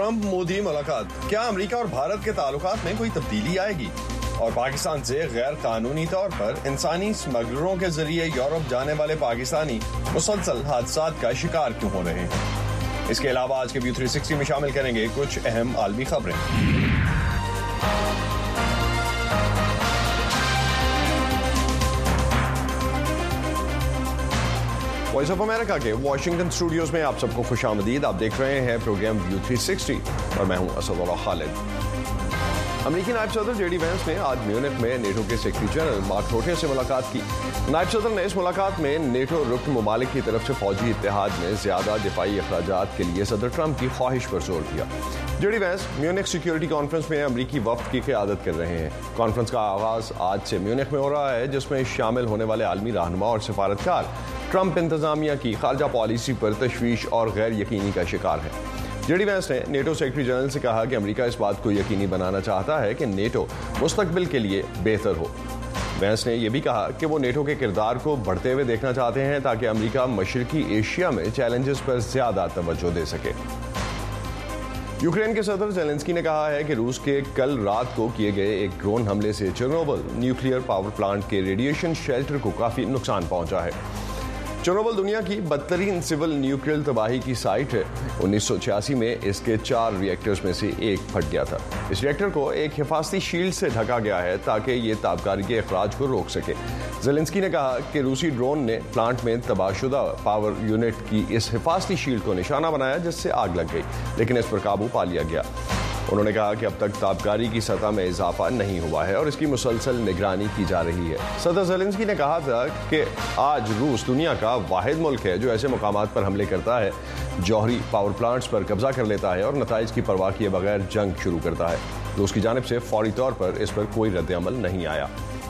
ٹرمپ مودی ملاقات، کیا امریکہ اور بھارت کے تعلقات میں کوئی تبدیلی آئے گی؟ اور پاکستان سے غیر قانونی طور پر انسانی اسمگلروں کے ذریعے یورپ جانے والے پاکستانی مسلسل حادثات کا شکار کیوں ہو رہے ہیں؟ اس کے علاوہ آج کے ویو تھری سکسٹی میں شامل کریں گے کچھ اہم عالمی خبریں۔ وائس آف امریکہ کے واشنگٹن اسٹوڈیوز میں آپ سب کو خوش آمدید۔ آپ دیکھ رہے ہیں پروگرام ویو تھری سکسٹی اور میں ہوں اسد اللہ خالد۔ امریکی نائب صدر جے ڈی وینس نے آج میونخ میں نیٹو کے سیکرٹری جنرل مارک روٹے سے ملاقات کی۔ نائب صدر نے اس ملاقات میں نیٹو رکن ممالک کی طرف سے فوجی اتحاد میں زیادہ دفاعی اخراجات کے لیے صدر ٹرمپ کی خواہش پر زور دیا۔ جے ڈی وینس میونخ سیکیورٹی کانفرنس میں امریکی وفد کی قیادت کر رہے ہیں۔ کانفرنس کا آغاز آج سے میونخ میں ہو رہا ہے، جس میں شامل ہونے والے عالمی رہنما اور سفارتکار ٹرمپ انتظامیہ کی خارجہ پالیسی پر تشویش اور غیر یقینی کا شکار ہے۔ جے ڈی وینس نے نیٹو سیکرٹری جنرل سے کہا کہ امریکہ اس بات کو یقینی بنانا چاہتا ہے کہ نیٹو مستقبل کے لیے بہتر ہو۔ وینس نے یہ بھی کہا کہ وہ نیٹو کے کردار کو بڑھتے ہوئے دیکھنا چاہتے ہیں تاکہ امریکہ مشرقی ایشیا میں چیلنجز پر زیادہ توجہ دے سکے۔ یوکرین کے صدر زیلنسکی نے کہا ہے کہ روس کے کل رات کو کیے گئے ایک ڈرون حملے سے چرنوبل نیوکلیئر پاور پلانٹ کے ریڈیشن شیلٹر کو کافی نقصان پہنچا ہے۔ چرنوبل دنیا کی بدترین سول نیوکلیئر تباہی کی سائٹ ہے۔ انیس سو چھیاسی میں اس کے چار ری ایکٹرز میں سے ایک پھٹ گیا تھا۔ اس ری ایکٹر کو ایک حفاظتی شیلڈ سے ڈھکا گیا ہے تاکہ یہ تابکاری کے اخراج کو روک سکے۔ زیلنسکی نے کہا کہ روسی ڈرون نے پلانٹ میں تباہ شدہ پاور یونٹ کی اس حفاظتی شیلڈ کو نشانہ بنایا جس سے آگ لگ گئی، لیکن اس پر قابو پا لیا گیا۔ انہوں نے کہا کہ اب تک تابکاری کی سطح میں اضافہ نہیں ہوا ہے اور اس کی مسلسل نگرانی کی جا رہی ہے۔ صدر زیلنسکی نے کہا تھا کہ آج روس دنیا کا واحد ملک ہے جو ایسے مقامات پر حملے کرتا ہے، جوہری پاور پلانٹس پر قبضہ کر لیتا ہے اور نتائج کی پرواہ کیے بغیر جنگ شروع کرتا ہے۔ روس کی جانب سے فوری طور پر اس پر کوئی رد عمل نہیں آیا۔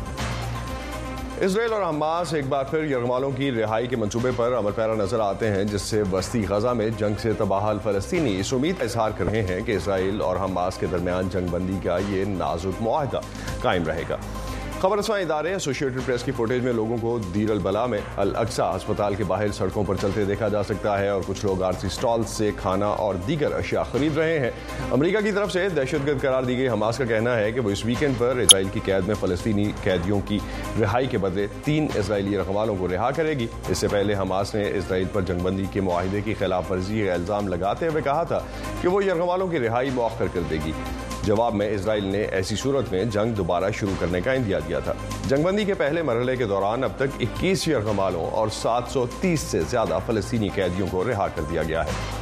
اسرائیل اور حماس ایک بار پھر یرغمالوں کی رہائی کے منصوبے پر عمل پیرا نظر آتے ہیں، جس سے وسطی غزہ میں جنگ سے تباہل فلسطینی اس امید کا اظہار کر رہے ہیں کہ اسرائیل اور حماس کے درمیان جنگ بندی کا یہ نازک معاہدہ قائم رہے گا۔ خبر رساں ادارے ایسوسیٹڈ پریس کی فوٹیج میں لوگوں کو دیر البلا میں الاقصی ہسپتال کے باہر سڑکوں پر چلتے دیکھا جا سکتا ہے اور کچھ لوگ عارضی سٹالز سے کھانا اور دیگر اشیاء خرید رہے ہیں۔ امریکہ کی طرف سے دہشت گرد قرار دی گئی حماس کا کہنا ہے کہ وہ اس ویکینڈ پر اسرائیل کی قید میں فلسطینی قیدیوں کی رہائی کے بدلے تین اسرائیلی رہوالوں کو رہا کرے گی۔ اس سے پہلے حماس نے اسرائیل پر جنگ بندی کے معاہدے کی خلاف ورزی کا الزام لگاتے ہوئے کہا تھا کہ وہ یرغمالوں کی رہائی مؤخر کر دے گی۔ جواب میں اسرائیل نے ایسی صورت میں جنگ دوبارہ شروع کرنے کا اندیا دیا تھا۔ جنگ بندی کے پہلے مرحلے کے دوران اب تک اکیس یرغمالوں اور سات سو تیس سے زیادہ فلسطینی قیدیوں کو رہا کر دیا گیا ہے۔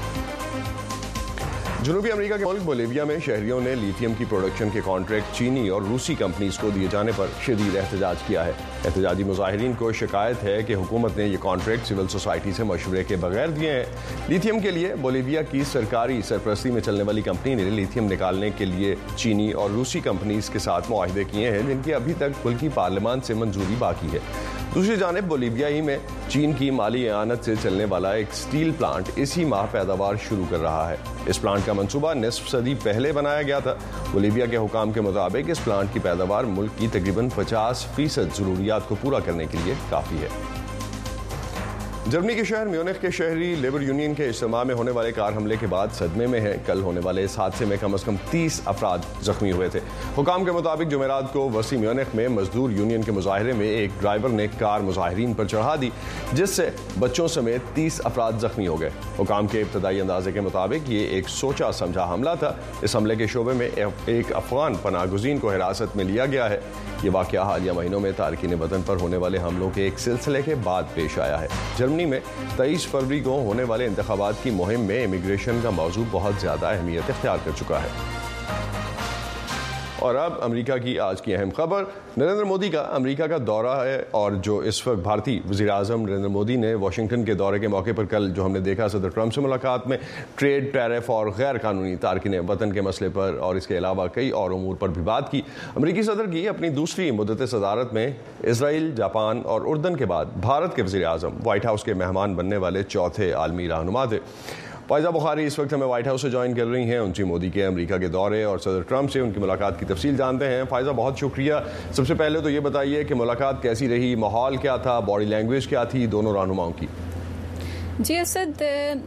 جنوبی امریکہ کے ملک بولیویا میں شہریوں نے لیتھیم کی پروڈکشن کے کانٹریکٹ چینی اور روسی کمپنیز کو دیے جانے پر شدید احتجاج کیا ہے۔ احتجاجی مظاہرین کو شکایت ہے کہ حکومت نے یہ کانٹریکٹ سول سوسائٹی سے مشورے کے بغیر دیے ہیں۔ لیتھیم کے لیے بولیویا کی سرکاری سرپرستی میں چلنے والی کمپنی نے لیتھیم نکالنے کے لیے چینی اور روسی کمپنیز کے ساتھ معاہدے کیے ہیں، جن کی ابھی تک ملکی پارلیمان سے منظوری باقی ہے۔ دوسری جانب بولیویا ہی میں چین کی مالی اعانت سے چلنے والا ایک اسٹیل پلانٹ اسی ماہ پیداوار شروع کر رہا ہے۔ اس پلانٹ کا منصوبہ نصف صدی پہلے بنایا گیا تھا۔ بولیویا کے حکام کے مطابق اس پلانٹ کی پیداوار ملک کی تقریباً پچاس فیصد ضروریات کو پورا کرنے کے لیے کافی ہے۔ جرمنی کے شہر میونخ کے شہری لیبر یونین کے اجتماع میں ہونے والے کار حملے کے بعد صدمے میں ہے۔ کل ہونے والے اس حادثے میں کم از کم تیس افراد زخمی ہوئے تھے۔ حکام کے مطابق جمعرات کو وسطی میونخ میں مزدور یونین کے مظاہرے میں ایک ڈرائیور نے کار مظاہرین پر چڑھا دی، جس سے بچوں سمیت تیس افراد زخمی ہو گئے۔ حکام کے ابتدائی اندازے کے مطابق یہ ایک سوچا سمجھا حملہ تھا۔ اس حملے کے شعبے میں ایک افغان پناہ گزین کو حراست میں لیا گیا ہے۔ یہ واقعہ حالیہ مہینوں میں تارکین وطن پر ہونے والے حملوں کے ایک سلسلے کے بعد پیش آیا ہے۔ جرمنی میں تیئیس فروری کو ہونے والے انتخابات کی مہم میں امیگریشن کا موضوع بہت زیادہ اہمیت اختیار کر چکا ہے۔ اور اب امریکہ کی آج کی اہم خبر، نریندر مودی کا امریکہ کا دورہ ہے، اور جو اس وقت بھارتی وزیر اعظم نریندر مودی نے واشنگٹن کے دورے کے موقع پر کل جو ہم نے دیکھا صدر ٹرمپ سے ملاقات میں ٹریڈ، ٹیرف اور غیر قانونی تارکین وطن کے مسئلے پر اور اس کے علاوہ کئی اور امور پر بھی بات کی۔ امریکی صدر کی اپنی دوسری مدت صدارت میں اسرائیل، جاپان اور اردن کے بعد بھارت کے وزیر اعظم وائٹ ہاؤس کے مہمان بننے والے چوتھے عالمی رہنما تھے۔ فائزہ بخاری اس وقت ہمیں وائٹ ہاؤس سے جوائن کر رہی ہیں۔ ان سے مودی کے امریکہ کے دورے اور صدر ٹرمپ سے ان کی ملاقات کی تفصیل جانتے ہیں۔ فائزہ بہت شکریہ۔ سب سے پہلے تو یہ بتائیے کہ ملاقات کیسی رہی، ماحول کیا تھا، باڈی لینگویج کیا تھی دونوں رہنماؤں کی؟ جی اسد،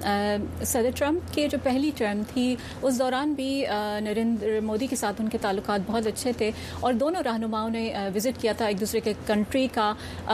صدر ٹرمپ کے جو پہلی ٹرم تھی اس دوران بھی نریندر مودی کے ساتھ ان کے تعلقات بہت اچھے تھے اور دونوں رہنماؤں نے وزٹ کیا تھا ایک دوسرے کے کنٹری کا.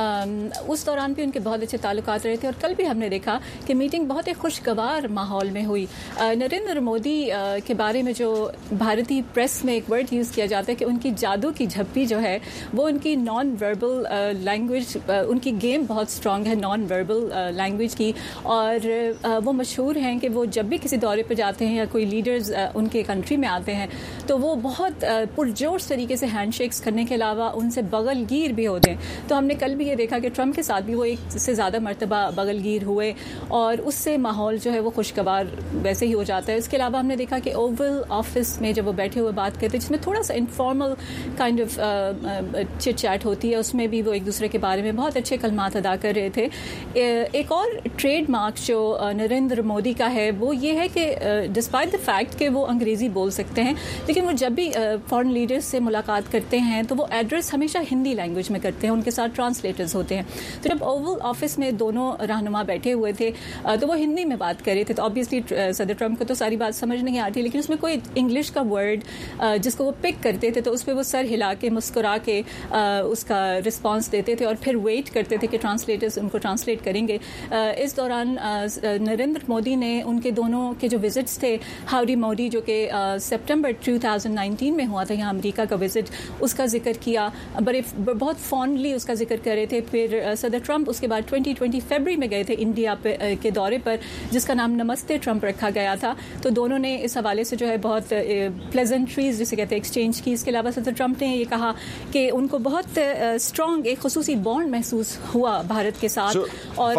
اس دوران بھی ان کے بہت اچھے تعلقات رہے تھے اور کل بھی ہم نے دیکھا کہ میٹنگ بہت ہی خوشگوار ماحول میں ہوئی. نریندر مودی کے بارے میں جو بھارتی پریس میں ایک ورڈ یوز کیا جاتا ہے کہ ان کی جادو کی جھپی جو ہے وہ ان کی نان وربل لینگویج، ان کی گیم بہت اسٹرانگ ہے نان وربل لینگویج کی، اور وہ مشہور ہیں کہ وہ جب بھی کسی دورے پہ جاتے ہیں یا کوئی لیڈرز ان کے کنٹری میں آتے ہیں تو وہ بہت پرجوش طریقے سے ہینڈ شیکس کرنے کے علاوہ ان سے بغل گیر بھی ہوتے ہیں. تو ہم نے کل بھی یہ دیکھا کہ ٹرمپ کے ساتھ بھی وہ ایک سے زیادہ مرتبہ بغل گیر ہوئے اور اس سے ماحول جو ہے وہ خوشگوار ویسے ہی ہو جاتا ہے. اس کے علاوہ ہم نے دیکھا کہ اوول آفس میں جب وہ بیٹھے ہوئے بات کرتے جس میں تھوڑا سا انفارمل کائنڈ آف چٹ چیٹ ہوتی ہے، اس میں بھی وہ ایک دوسرے کے بارے میں بہت اچھے کلمات ادا کر رہے تھے. ایک اور ٹریڈ مارک جو نریندر مودی کا ہے وہ یہ ہے کہ ڈسپائٹ دا فیکٹ کہ وہ انگریزی بول سکتے ہیں لیکن وہ جب بھی فارن لیڈرز سے ملاقات کرتے ہیں تو وہ ایڈریس ہمیشہ ہندی لینگویج میں کرتے ہیں، ان کے ساتھ ٹرانسلیٹرز ہوتے ہیں. تو جب اوول آفس میں دونوں رہنما بیٹھے ہوئے تھے تو وہ ہندی میں بات کر رہے تھے، تو آبویسلی صدر ٹرمپ کو تو ساری بات سمجھ نہیں آتی لیکن اس میں کوئی انگلش کا ورڈ جس کو وہ پک کرتے تھے تو اس پہ وہ سر ہلا کے مسکرا کے اس کا رسپانس دیتے تھے اور پھر ویٹ کرتے تھے کہ ٹرانسلیٹرز ان کو ٹرانسلیٹ کریں گے. اس دوران نریندر مودی نے ان کے دونوں کے جو وزٹس تھے، ہاؤڈی مودی جو کہ سپٹمبر دو ہزار انیس میں ہوا تھا یہاں امریکہ کا وزٹ، اس کا ذکر کیا، بڑے بہت فونڈلی اس کا ذکر کر رہے تھے. پھر صدر ٹرمپ اس کے بعد ٹوئنٹی ٹوئنٹی فیبری میں گئے تھے انڈیا پہ کے دورے پر جس کا نام نمستے ٹرمپ رکھا گیا تھا. تو دونوں نے اس حوالے سے جو ہے بہت پلیزنٹریز جسے کہتے ہیں ایکسچینج کی. اس کے علاوہ صدر ٹرمپ نے یہ کہا کہ ان کو بہت اسٹرانگ ایک خصوصی بانڈ محسوس ہوا بھارت کے ساتھ. اور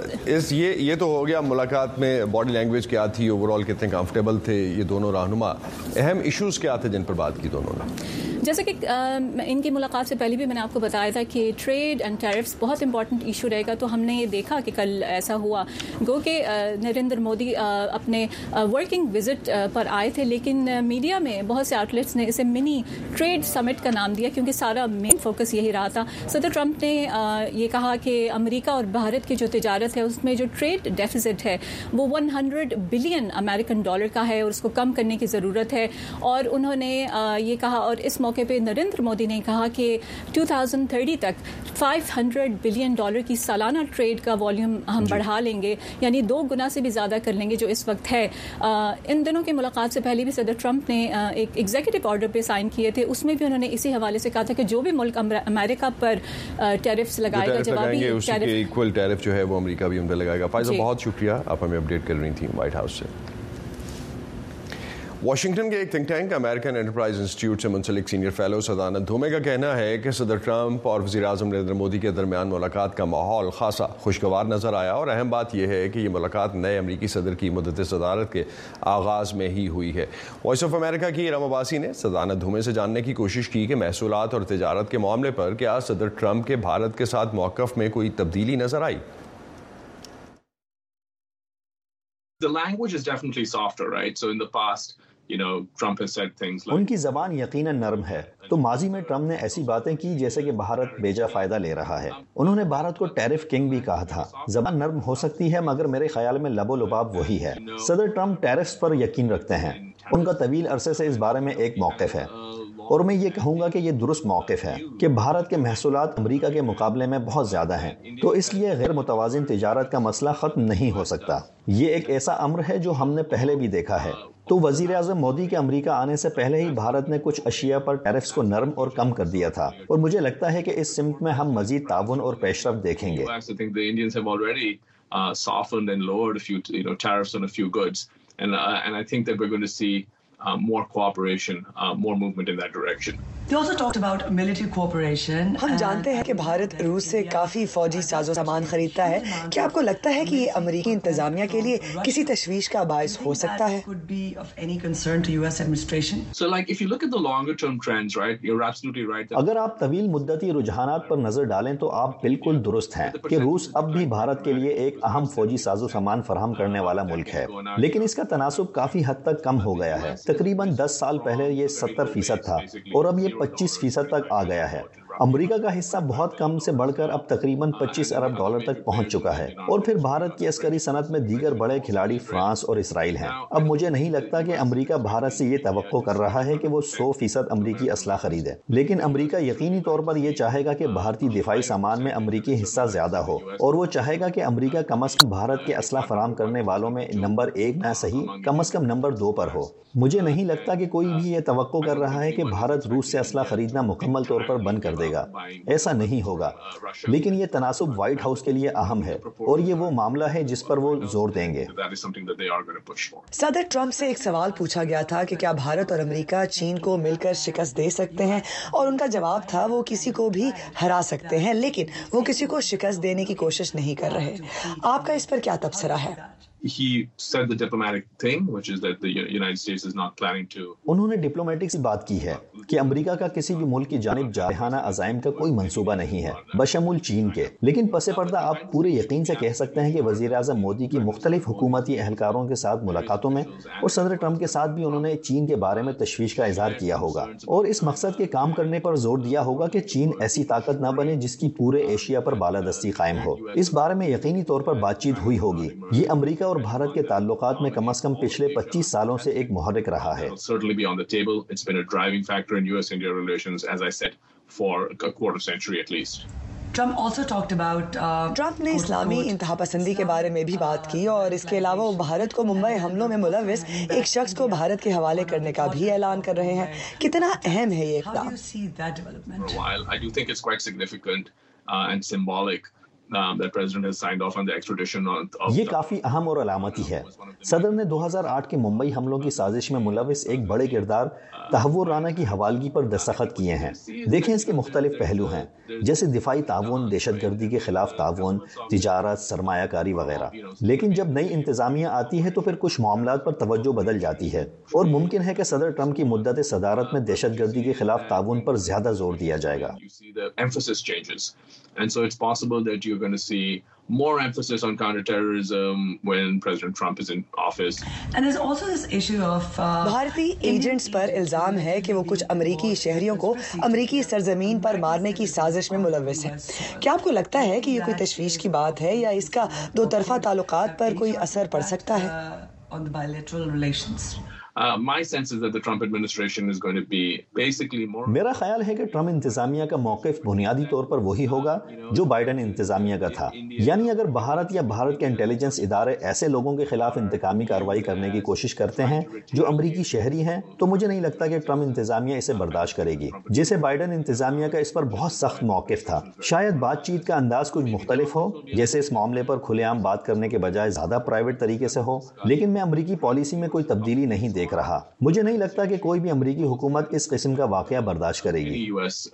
اس یہ یہ تو ہو گیا ملاقات میں باڈی لینگویج کیا تھی، اوور آل کتنے کمفرٹیبل تھے یہ دونوں رہنما. اہم ایشوز کیا تھے جن پر بات کی دونوں نے؟ جیسے کہ ان کی ملاقات سے پہلے بھی میں نے آپ کو بتایا تھا کہ ٹریڈ اینڈ ٹیرفس بہت امپورٹنٹ ایشو رہے گا، تو ہم نے یہ دیکھا کہ کل ایسا ہوا. گو کہ نریندر مودی اپنے ورکنگ وزٹ پر آئے تھے لیکن میڈیا میں بہت سے آؤٹ لیٹس نے اسے منی ٹریڈ سمٹ کا نام دیا کیونکہ سارا مین فوکس یہی رہا تھا. صدر ٹرمپ نے یہ کہا کہ امریکہ اور بھارت کی جو تجارت ہے اس میں جو ٹریڈ ڈیفیسٹ ہے وہ ون ہنڈریڈ بلین امریکن ڈالر کا ہے اور اس کو کم کرنے کی ضرورت ہے. اور انہوں نے یہ کہا اور اس موقع پہ نریندر مودی نے کہا کہ دو ہزار تیس تک پانچ سو بلین ڈالر کی سالانہ ٹریڈ کا والیوم ہم بڑھا لیں گے، یعنی دو گنا سے بھی زیادہ کر لیں گے جو اس وقت ہے. ان دنوں کی ملاقات سے پہلے بھی صدر ٹرمپ نے ایک ایگزیکٹو آرڈر پہ سائن کیے تھے، اس میں بھی انہوں نے اسی حوالے سے کہا تھا کہ جو بھی ملک امریکہ پر ٹیرفس لگائے گا جوابی ایکول ٹیرف جو ہے وہ امریکہ بھی ان پہ لگائے گا. فائزہ بہت شکریہ، آپ ہمیں اپڈیٹ کر رہی تھیں وائٹ ہاؤس سے. واشنگٹن کے ایک تھنک ٹینک امریکن انٹرپرائز انسٹیٹیوٹ سے منسلک سینئر فیلو سدانہ دھومے کا کہنا ہے کہ صدر ٹرمپ اور وزیر اعظم نریندر مودی کے درمیان ملاقات کا ماحول خاصا خوشگوار نظر آیا اور اہم بات یہ ہے کہ یہ ملاقات نئے امریکی صدر کی مدت صدارت کے آغاز میں ہی ہوئی ہے. وائس آف امریکہ کی ارم عباسی نے سدانہ دھومے سے جاننے کی کوشش کی کہ محصولات اور تجارت کے معاملے پر کیا صدر ٹرمپ کے بھارت کے ساتھ موقف میں کوئی تبدیلی نظر آئی. The language is definitely softer, right? So in the past, you know, Trump has said things like... ان کی زبان یقیناً نرم ہے. تو ماضی میں ٹرمپ نے ایسی باتیں کی جیسے کہ بھارت بیجا فائدہ لے رہا ہے. انہوں نے بھارت کو ٹیرف کنگ بھی کہا تھا. زبان نرم ہو سکتی ہے مگر میرے خیال میں لب و لباب وہی ہے. صدر ٹرمپ ٹیرفز پر یقین رکھتے ہیں. ان کا طویل عرصے سے اس بارے میں ایک موقف ہے اور میں یہ کہوں گا کہ یہ درست موقف ہے کہ بھارت کے محصولات امریکہ کے مقابلے میں بہت زیادہ ہیں، تو اس لیے غیر متوازن تجارت کا مسئلہ ختم نہیں ہو سکتا. یہ ایک ایسا امر ہے جو ہم نے پہلے بھی دیکھا ہے. تو وزیر اعظم مودی کے امریکہ آنے سے پہلے ہی بھارت نے کچھ اشیاء پر ٹیرفز کو نرم اور کم کر دیا تھا اور مجھے لگتا ہے کہ اس سمت میں ہم مزید تعاون اور پیش رفت دیکھیں گے. Uh, more cooperation, uh, more movement in that direction. They also talked about military cooperation. ہم جانتے ہیں کہ بھارت روس سے کافی فوجی ساز و سامان خریدتا ہے. کیا آپ کو لگتا ہے کہ یہ امریکی انتظامیہ کے لیے کسی تشویش کا باعث ہو سکتا ہے؟ Could be of any concern to U S administration. So like if you look at the longer term trends, right, you're absolutely right. اگر آپ طویل مدتی رجحانات پر نظر ڈالیں تو آپ بالکل درست ہیں کہ روس اب بھی بھارت کے لیے ایک اہم فوجی ساز و سامان فراہم کرنے والا ملک ہے، لیکن اس کا تناسب کافی حد تک کم ہو گیا ہے. تقریباً دس سال پہلے یہ ستر فیصد تھا اور اب یہ پچیس فیصد تک آ گیا ہے. امریکہ کا حصہ بہت کم سے بڑھ کر اب تقریباً پچیس ارب ڈالر تک پہنچ چکا ہے، اور پھر بھارت کی عسکری صنعت میں دیگر بڑے کھلاڑی فرانس اور اسرائیل ہیں۔ اب مجھے نہیں لگتا کہ امریکہ بھارت سے یہ توقع کر رہا ہے کہ وہ سو فیصد امریکی اسلحہ خریدے، لیکن امریکہ یقینی طور پر یہ چاہے گا کہ بھارتی دفاعی سامان میں امریکی حصہ زیادہ ہو، اور وہ چاہے گا کہ امریکہ کم از کم بھارت کے اسلحہ فراہم کرنے والوں میں نمبر ایک نہ صحیح کم از کم نمبر دو پر ہو۔ مجھے نہیں لگتا کہ کوئی بھی یہ توقع کر رہا ہے کہ بھارت روس سے اسلحہ خریدنا مکمل طور پر بند کر دے گا، ایسا نہیں ہوگا، لیکن یہ تناسب وائٹ ہاؤس کے لیے اہم ہے، اور یہ وہ معاملہ ہے جس پر وہ زور دیں گے۔ صدر ٹرمپ سے ایک سوال پوچھا گیا تھا کہ کیا بھارت اور امریکہ چین کو مل کر شکست دے سکتے ہیں، اور ان کا جواب تھا وہ کسی کو بھی ہرا سکتے ہیں لیکن وہ کسی کو شکست دینے کی کوشش نہیں کر رہے۔ آپ کا اس پر کیا تبصرہ ہے؟ He said the diplomatic thing, which is that the United States is not planning to. انہوں نے ڈپلومیٹک سی بات کی ہے کہ امریکہ کا کسی بھی ملک کی جانب جارحانہ عزائم کا کوئی منصوبہ نہیں ہے بشمول چین کے، لیکن پس پردہ آپ پورے یقین سے کہہ سکتے ہیں کہ وزیر اعظم مودی کی مختلف حکومتی اہلکاروں کے ساتھ ملاقاتوں میں اور صدر ٹرمپ کے ساتھ بھی انہوں نے چین کے بارے میں تشویش کا اظہار کیا ہوگا، اور اس مقصد کے کام کرنے پر زور دیا ہوگا کہ چین ایسی طاقت نہ بنے جس کی پورے ایشیا پر بالادستی قائم ہو۔ اس بارے میں یقینی طور پر بات چیت ہوئی ہوگی۔ یہ امریکہ اور بھارت کے تعلقات میں کم از کم پچھلے پچیس سالوں سے ایک محرک رہا ہے۔ ٹرمپ نے اسلامی انتہا پسندی کے بارے میں بھی بات کی، اور اس کے علاوہ وہ بھارت کو ممبئی حملوں میں ملوث ایک شخص کو بھارت کے حوالے کرنے کا بھی اعلان کر رہے ہیں۔ کتنا اہم ہے یہ اقدام؟ یہ کافی اہم اور علامتی ہے۔ صدر نے دو ہزار آٹھ کے ممبئی حملوں کی سازش میں ملوث ایک بڑے کردار تحور رانا کی حوالگی پر دستخط کیے ہیں۔ دیکھیں اس کے مختلف پہلو ہیں، جیسے دفاعی تعاون، دہشت گردی کے خلاف تعاون، تجارت، سرمایہ کاری وغیرہ، لیکن جب نئی انتظامیہ آتی ہے تو پھر کچھ معاملات پر توجہ بدل جاتی ہے، اور ممکن ہے کہ صدر ٹرمپ کی مدت صدارت میں دہشت گردی کے خلاف تعاون پر زیادہ زور دیا جائے گا۔ And so it's possible that you're going to see more emphasis on counterterrorism when President Trump is in office. And there's also this issue of بھارتی ایجنٹس پر الزام ہے کہ وہ کچھ امریکی شہریوں کو امریکی سرزمین پر مارنے کی سازش میں ملوث ہیں۔ کیا آپ کو لگتا ہے کہ یہ کوئی تشویش کی بات ہے، یا اس کا دو طرفہ تعلقات پر کوئی اثر پڑ سکتا ہے؟ On the bilateral relations. Uh, my sense is that the Trump administration is going to be basically more. میرا خیال ہے کہ ٹرمپ انتظامیہ کا موقف بنیادی طور پر وہی ہوگا جو بائیڈن انتظامیہ کا تھا، یعنی اگر بھارت یا بھارت کے انٹیلیجنس ادارے ایسے لوگوں کے خلاف انتقامی کارروائی کرنے کی کوشش کرتے ہیں جو امریکی شہری ہیں تو مجھے نہیں لگتا کہ ٹرمپ انتظامیہ اسے برداشت کرے گی، جسے بائیڈن انتظامیہ کا اس پر بہت سخت موقف تھا۔ شاید بات چیت کا انداز کچھ مختلف ہو، جیسے اس معاملے پر کھلے عام بات کرنے کے بجائے زیادہ پرائیویٹ طریقے سے ہو، لیکن میں امریکی پالیسی میں کوئی تبدیلی نہیں دیکھ رہا۔ مجھے نہیں لگتا کہ کوئی بھی امریکی حکومت اس قسم کا واقعہ برداشت کرے گی۔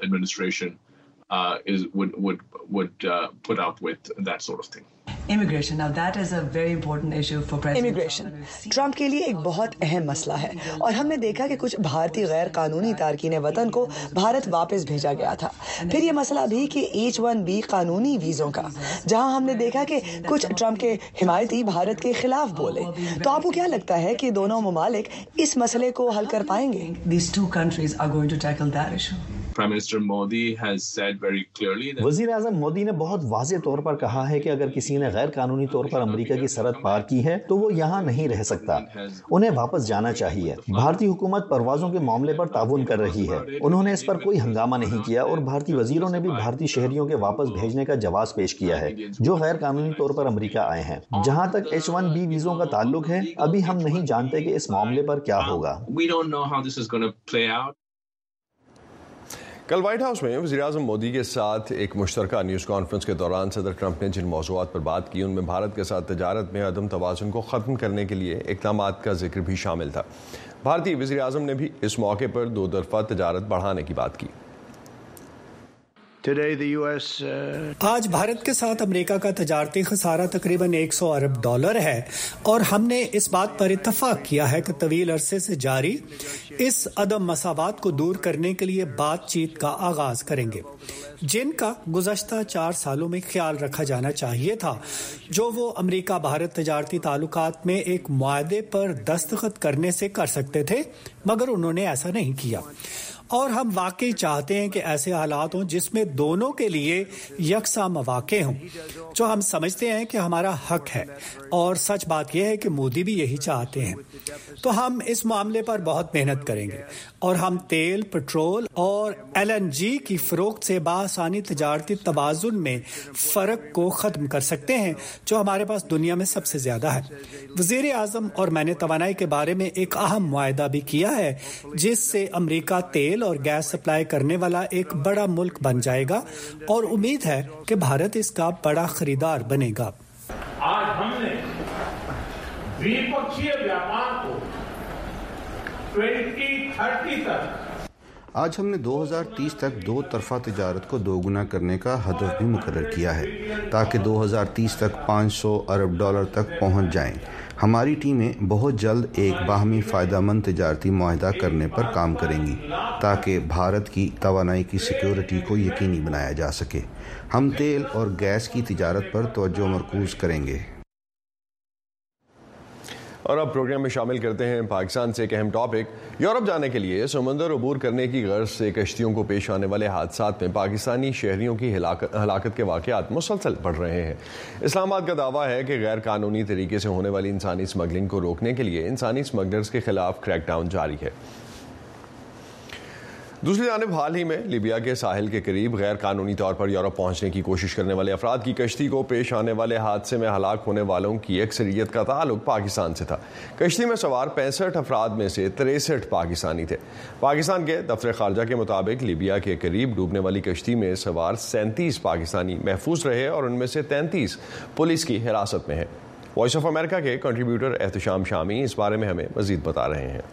Immigration. Now that is a very important issue for President Immigration. ٹرمپ کے لیے ایک بہت اہم مسئلہ ہے، اور ہم نے دیکھا کہ کچھ بھارتی غیر قانونی تارکین وطن کو بھارت واپس بھیجا گیا تھا۔ پھر یہ مسئلہ بھی کہ ایچ ون بی قانونی ویزوں کا، جہاں ہم نے دیکھا کہ کچھ ٹرمپ کے حمایتی بھارت کے خلاف بولے۔ تو آپ کو کیا لگتا ہے کہ دونوں ممالک اس مسئلے کو حل کر پائیں گے؟ These two countries are going to tackle that issue. Prime Minister Modi has said very clearly that وزیر اعظم مودی نے بہت واضح طور پر کہا ہے کہ اگر کسی نے غیر قانونی طور پر امریکہ کی سرحد پار کی ہے تو وہ یہاں نہیں رہ سکتا، انہیں واپس جانا چاہیے۔ بھارتی حکومت پروازوں کے معاملے پر تعاون کر رہی ہے، انہوں نے اس پر کوئی ہنگامہ نہیں کیا، اور بھارتی وزیروں نے بھی بھارتی شہریوں کے واپس بھیجنے کا جواز پیش کیا ہے جو غیر قانونی طور پر امریکہ آئے ہیں۔ جہاں تک ایچ ون بی ویزوں کا تعلق ہے، ابھی ہم نہیں جانتے کہ اس معاملے پر کیا ہوگا۔ کل وائٹ ہاؤس میں وزیر اعظم مودی کے ساتھ ایک مشترکہ نیوز کانفرنس کے دوران صدر ٹرمپ نے جن موضوعات پر بات کی ان میں بھارت کے ساتھ تجارت میں عدم توازن کو ختم کرنے کے لیے اقدامات کا ذکر بھی شامل تھا۔ بھارتی وزیر اعظم نے بھی اس موقع پر دو طرفہ تجارت بڑھانے کی بات کی۔ آج بھارت کے ساتھ امریکہ کا تجارتی خسارہ تقریباً ایک سو ارب ڈالر ہے، اور ہم نے اس بات پر اتفاق کیا ہے کہ طویل عرصے سے جاری اس عدم مساوات کو دور کرنے کے لیے بات چیت کا آغاز کریں گے، جن کا گزشتہ چار سالوں میں خیال رکھا جانا چاہیے تھا، جو وہ امریکہ بھارت تجارتی تعلقات میں ایک معاہدے پر دستخط کرنے سے کر سکتے تھے، مگر انہوں نے ایسا نہیں کیا۔ اور ہم واقعی چاہتے ہیں کہ ایسے حالات ہوں جس میں دونوں کے لیے یکساں مواقع ہوں، جو ہم سمجھتے ہیں کہ ہمارا حق ہے، اور سچ بات یہ ہے کہ مودی بھی یہی چاہتے ہیں۔ تو ہم اس معاملے پر بہت محنت کریں گے، اور ہم تیل، پٹرول اور ایل این جی کی فروخت سے بآسانی تجارتی توازن میں فرق کو ختم کر سکتے ہیں، جو ہمارے پاس دنیا میں سب سے زیادہ ہے۔ وزیر اعظم اور میں نے توانائی کے بارے میں ایک اہم معاہدہ بھی کیا ہے، جس سے امریکہ تیل اور گیس سپلائی کرنے والا ایک بڑا ملک بن جائے گا، اور امید ہے کہ بھارت اس کا بڑا خریدار بنے گا۔ آج ہم نے द्विपक्षीय व्यापार को दो हज़ार तीस تک آج ہم نے دو ہزار تیس تک دو طرفہ تجارت کو دوگنا کرنے کا ہدف بھی مقرر کیا ہے، تاکہ دو ہزار تیس تک پانچ سو ارب ڈالر تک پہنچ جائیں۔ ہماری ٹیمیں بہت جلد ایک باہمی فائدہ مند تجارتی معاہدہ کرنے پر کام کریں گی، تاکہ بھارت کی توانائی کی سیکیورٹی کو یقینی بنایا جا سکے۔ ہم تیل اور گیس کی تجارت پر توجہ مرکوز کریں گے۔ اور اب پروگرام میں شامل کرتے ہیں پاکستان سے ایک اہم ٹاپک۔ یورپ جانے کے لیے سمندر عبور کرنے کی غرض سے کشتیوں کو پیش آنے والے حادثات میں پاکستانی شہریوں کی ہلاکت کے واقعات مسلسل بڑھ رہے ہیں۔ اسلام آباد کا دعویٰ ہے کہ غیر قانونی طریقے سے ہونے والی انسانی اسمگلنگ کو روکنے کے لیے انسانی اسمگلرز کے خلاف کریک ڈاؤن جاری ہے۔ دوسری جانب حال ہی میں لیبیا کے ساحل کے قریب غیر قانونی طور پر یورپ پہنچنے کی کوشش کرنے والے افراد کی کشتی کو پیش آنے والے حادثے میں ہلاک ہونے والوں کی اکثریت کا تعلق پاکستان سے تھا۔ کشتی میں سوار پینسٹھ افراد میں سے تریسٹھ پاکستانی تھے۔ پاکستان کے دفتر خارجہ کے مطابق لیبیا کے قریب ڈوبنے والی کشتی میں سوار سینتیس پاکستانی محفوظ رہے اور ان میں سے تینتیس پولیس کی حراست میں ہیں۔ وائس آف امریکہ کے کنٹریبیوٹر احتشام شامی اس بارے میں ہمیں مزید بتا رہے ہیں۔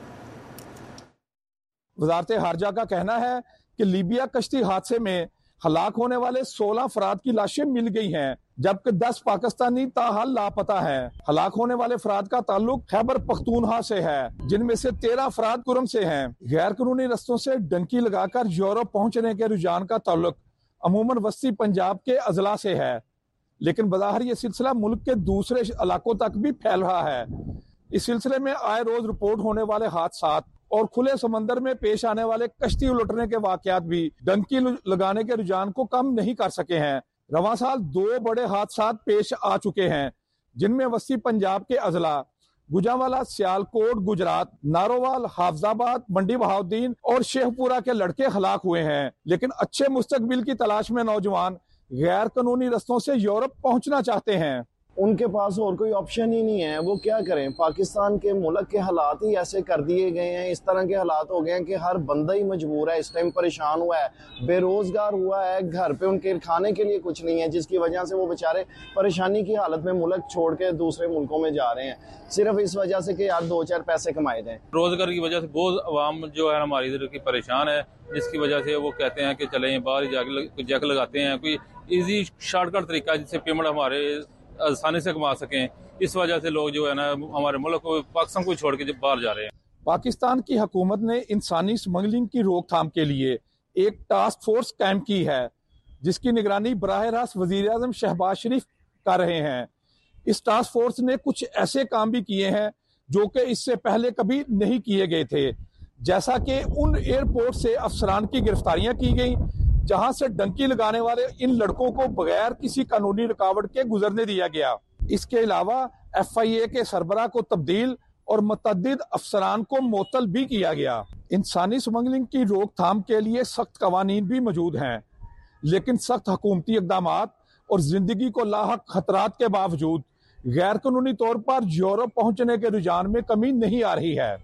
وزارت خارجہ کا کہنا ہے کہ لیبیا کشتی حادثے میں ہلاک ہونے والے سولہ افراد کی لاشیں مل گئی ہیں، جبکہ دس پاکستانی تاحال لاپتہ ہیں۔ ہلاک ہونے والے افراد کا تعلق خیبر پختونخوا سے ہے، جن میں سے تیرہ افراد کرم سے ہیں۔ غیر قانونی رستوں سے ڈنکی لگا کر یورپ پہنچنے کے رجحان کا تعلق عموماً وسطی پنجاب کے اضلاع سے ہے، لیکن بظاہر یہ سلسلہ ملک کے دوسرے علاقوں تک بھی پھیل رہا ہے۔ اس سلسلے میں آئے روز رپورٹ ہونے والے حادثات اور کھلے سمندر میں پیش آنے والے کشتی الٹنے کے واقعات بھی ڈنکی لگانے کے رجحان کو کم نہیں کر سکے ہیں۔ رواں سال دو بڑے حادثات پیش آ چکے ہیں، جن میں وسطی پنجاب کے اضلاع گجرانوالہ، سیالکوٹ گجرات، نارووال، حافظ آباد، منڈی بہاؤدین اور شیخ پورہ کے لڑکے ہلاک ہوئے ہیں، لیکن اچھے مستقبل کی تلاش میں نوجوان غیر قانونی رستوں سے یورپ پہنچنا چاہتے ہیں۔ ان کے پاس اور کوئی آپشن ہی نہیں ہے، وہ کیا کریں؟ پاکستان کے ملک کے حالات ہی ایسے کر دیے گئے ہیں، اس طرح کے حالات ہو گئے ہیں کہ ہر بندہ ہی مجبور ہے، اس ٹائم پریشان ہوا ہے، بے روزگار ہوا ہے، گھر پہ ان کے کھانے کے لیے کچھ نہیں ہے، جس کی وجہ سے وہ بیچارے پریشانی کی حالت میں ملک چھوڑ کے دوسرے ملکوں میں جا رہے ہیں، صرف اس وجہ سے کہ یار دو چار پیسے کمائے جائیں۔ روزگار کی وجہ سے بہت عوام جو ہے ہماری ادھر کی پریشان ہے، جس کی وجہ سے وہ کہتے ہیں کہ چلیں باہر جا کے جیک لگاتے ہیں، کوئی ایزی شارٹ کٹ طریقہ ہے جس سے پیمنٹ ہمارے آسانی سے کما سکیں۔ اس وجہ سے لوگ جو ہے نا ہمارے ملک کو پاکستان کو چھوڑ کے باہر جا رہے ہیں۔ پاکستان کی حکومت نے انسانی اسمگلنگ کی روک تھام کے لیے ایک ٹاسک فورس قائم کی ہے، جس کی نگرانی براہ راست وزیر اعظم شہباز شریف کر رہے ہیں۔ اس ٹاسک فورس نے کچھ ایسے کام بھی کیے ہیں جو کہ اس سے پہلے کبھی نہیں کیے گئے تھے، جیسا کہ ان ایئرپورٹ سے افسران کی گرفتاریاں کی گئیں جہاں سے ڈنکی لگانے والے ان لڑکوں کو بغیر کسی قانونی رکاوٹ کے گزرنے دیا گیا۔ اس کے علاوہ ایف آئی اے کے سربراہ کو تبدیل اور متعدد افسران کو معطل بھی کیا گیا۔ انسانی اسمگلنگ کی روک تھام کے لیے سخت قوانین بھی موجود ہیں، لیکن سخت حکومتی اقدامات اور زندگی کو لاحق خطرات کے باوجود غیر قانونی طور پر یورپ پہنچنے کے رجحان میں کمی نہیں آ رہی ہے۔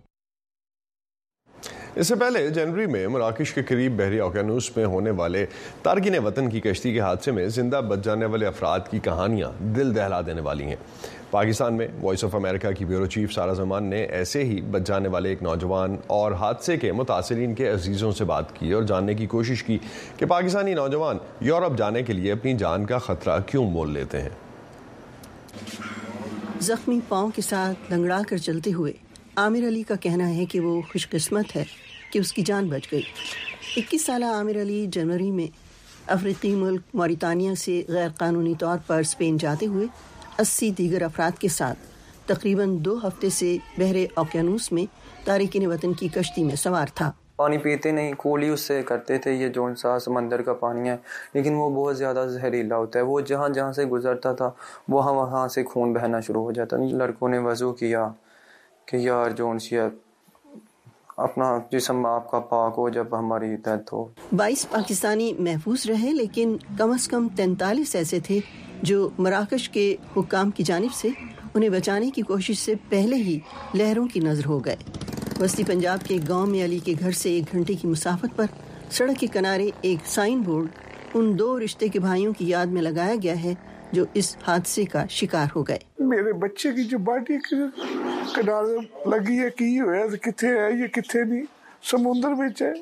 اس سے پہلے جنوری میں مراکش کے قریب بحری اوقیانوس میں ہونے والے تارکین وطن کی کشتی کے حادثے میں زندہ بچ جانے والے افراد کی کہانیاں دل دہلا دینے والی ہیں۔ پاکستان میں وائس آف امریکہ کی بیورو چیف سارہ زمان نے ایسے ہی بچ جانے والے ایک نوجوان اور حادثے کے متاثرین کے عزیزوں سے بات کی اور جاننے کی کوشش کی کہ پاکستانی نوجوان یورپ جانے کے لیے اپنی جان کا خطرہ کیوں مول لیتے ہیں۔ زخمی پاؤں کے ساتھ لنگڑا کر چلتے ہوئے عامر علی کا کہنا ہے کہ وہ خوش قسمت ہے کہ اس کی جان بچ گئی۔ اکیس سالہ عامر علی جنوری میں افریقی ملک موریتانیہ سے غیر قانونی طور پر اسپین جاتے ہوئے اسی دیگر افراد کے ساتھ تقریباً دو ہفتے سے بحر اوقیانوس میں تارکین وطن کی کشتی میں سوار تھا۔ پانی پیتے نہیں، کول ہی اس سے کرتے تھے یہ جو سا سمندر کا پانی ہے، لیکن وہ بہت زیادہ زہریلا ہوتا ہے. وہ جہاں جہاں سے گزرتا تھا وہاں وہاں سے خون بہنا شروع ہو جاتا. لڑکوں نے وضو کیا کہ یار جو سی اپنا جسم آپ کا پاک ہو جب ہماری ڈیتھ ہو. بائیس پاکستانی محفوظ رہے، لیکن کم از کم تینتالیس ایسے تھے جو مراکش کے حکام کی جانب سے انہیں بچانے کی کوشش سے پہلے ہی لہروں کی نظر ہو گئے. وسطی پنجاب کے گاؤں میں علی کے گھر سے ایک گھنٹے کی مسافت پر سڑک کے کنارے ایک سائن بورڈ ان دو رشتے کے بھائیوں کی یاد میں لگایا گیا ہے جو اس حادثے کا شکار ہو گئے. میرے بچے کی جو باڈی کنارے لگی ہے کی ہوا کتنے ہے یہ کتنے نہیں سمندر میں ہے،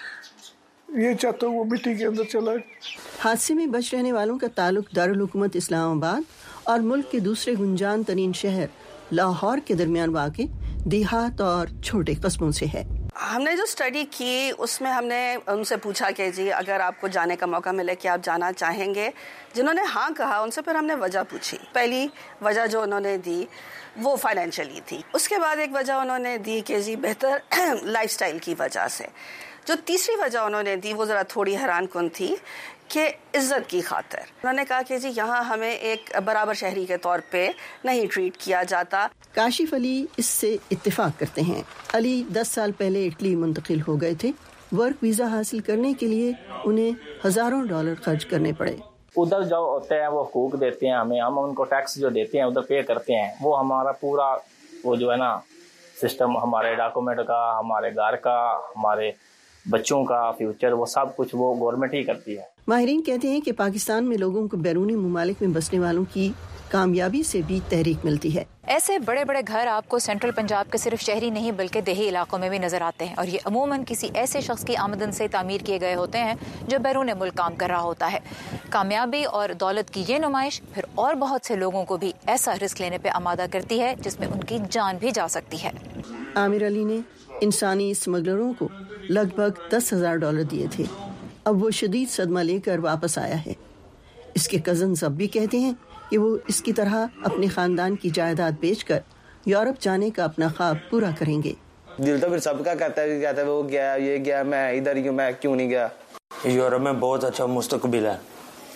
یہ چاہتا ہوں وہ مٹی کے اندر چلا. حادثے میں بچ رہنے والوں کا تعلق دارالحکومت اسلام آباد اور ملک کے دوسرے گنجان ترین شہر لاہور کے درمیان واقع دیہات اور چھوٹے قصبوں سے ہے. ہم نے جو اسٹڈی کی اس میں ہم نے ان سے پوچھا کہ جی اگر آپ کو جانے کا موقع ملے کہ آپ جانا چاہیں گے. جنہوں نے ہاں کہا ان سے پھر ہم نے وجہ پوچھی. پہلی وجہ جو انہوں نے دی وہ فائنینشلی تھی. اس کے بعد ایک وجہ انہوں نے دی کہ جی بہتر لائف سٹائل کی وجہ سے. جو تیسری وجہ انہوں نے دی وہ ذرا تھوڑی حیران کن تھی کہ عزت کی خاطر. انہوں نے کہا کہ جی یہاں ہمیں ایک برابر شہری کے طور پہ نہیں ٹریٹ کیا جاتا. کاشف علی اس سے اتفاق کرتے ہیں. علی دس سال پہلے اٹلی منتقل ہو گئے تھے. ورک ویزا حاصل کرنے کے لیے انہیں ہزاروں ڈالر خرچ کرنے پڑے. ادھر جو ہوتے ہیں وہ حقوق دیتے ہیں ہمیں، ہم ان کو ٹیکس جو دیتے ہیں ادھر پے کرتے ہیں. وہ ہمارا پورا وہ جو ہے نا سسٹم، ہمارے ڈاکومنٹ کا، ہمارے گھر کا، ہمارے بچوں کا فیوچر، وہ سب کچھ وہ گورنمنٹ ہی کرتی ہے. ماہرین کہتے ہیں کہ پاکستان میں لوگوں کو بیرونی ممالک میں بسنے والوں کی کامیابی سے بھی تحریک ملتی ہے. ایسے بڑے بڑے گھر آپ کو سینٹرل پنجاب کے صرف شہری نہیں بلکہ دیہی علاقوں میں بھی نظر آتے ہیں، اور یہ عموماً کسی ایسے شخص کی آمدن سے تعمیر کیے گئے ہوتے ہیں جو بیرون ملک کام کر رہا ہوتا ہے. کامیابی اور دولت کی یہ نمائش پھر اور بہت سے لوگوں کو بھی ایسا رسک لینے پہ آمادہ کرتی ہے جس میں ان کی جان بھی جا سکتی ہے. عامر علی نے انسانی اسمگلروں کو لگ بھگ دس ہزار ڈالر دیے تھے. اب وہ شدید صدمہ لے کر واپس آیا ہے. اس کے کزنز اب بھی کہتے ہیں کہ وہ اس کی طرح اپنے خاندان کی جائیداد بیچ کر یورپ جانے کا اپنا خواب پورا کریں گے. دل تو پھر سب کا کہتا ہے کہتا ہے وہ گیا یہ گیا میں ادھر ہی ہوں، میں کیوں نہیں گیا. یورپ میں بہت اچھا مستقبل ہے.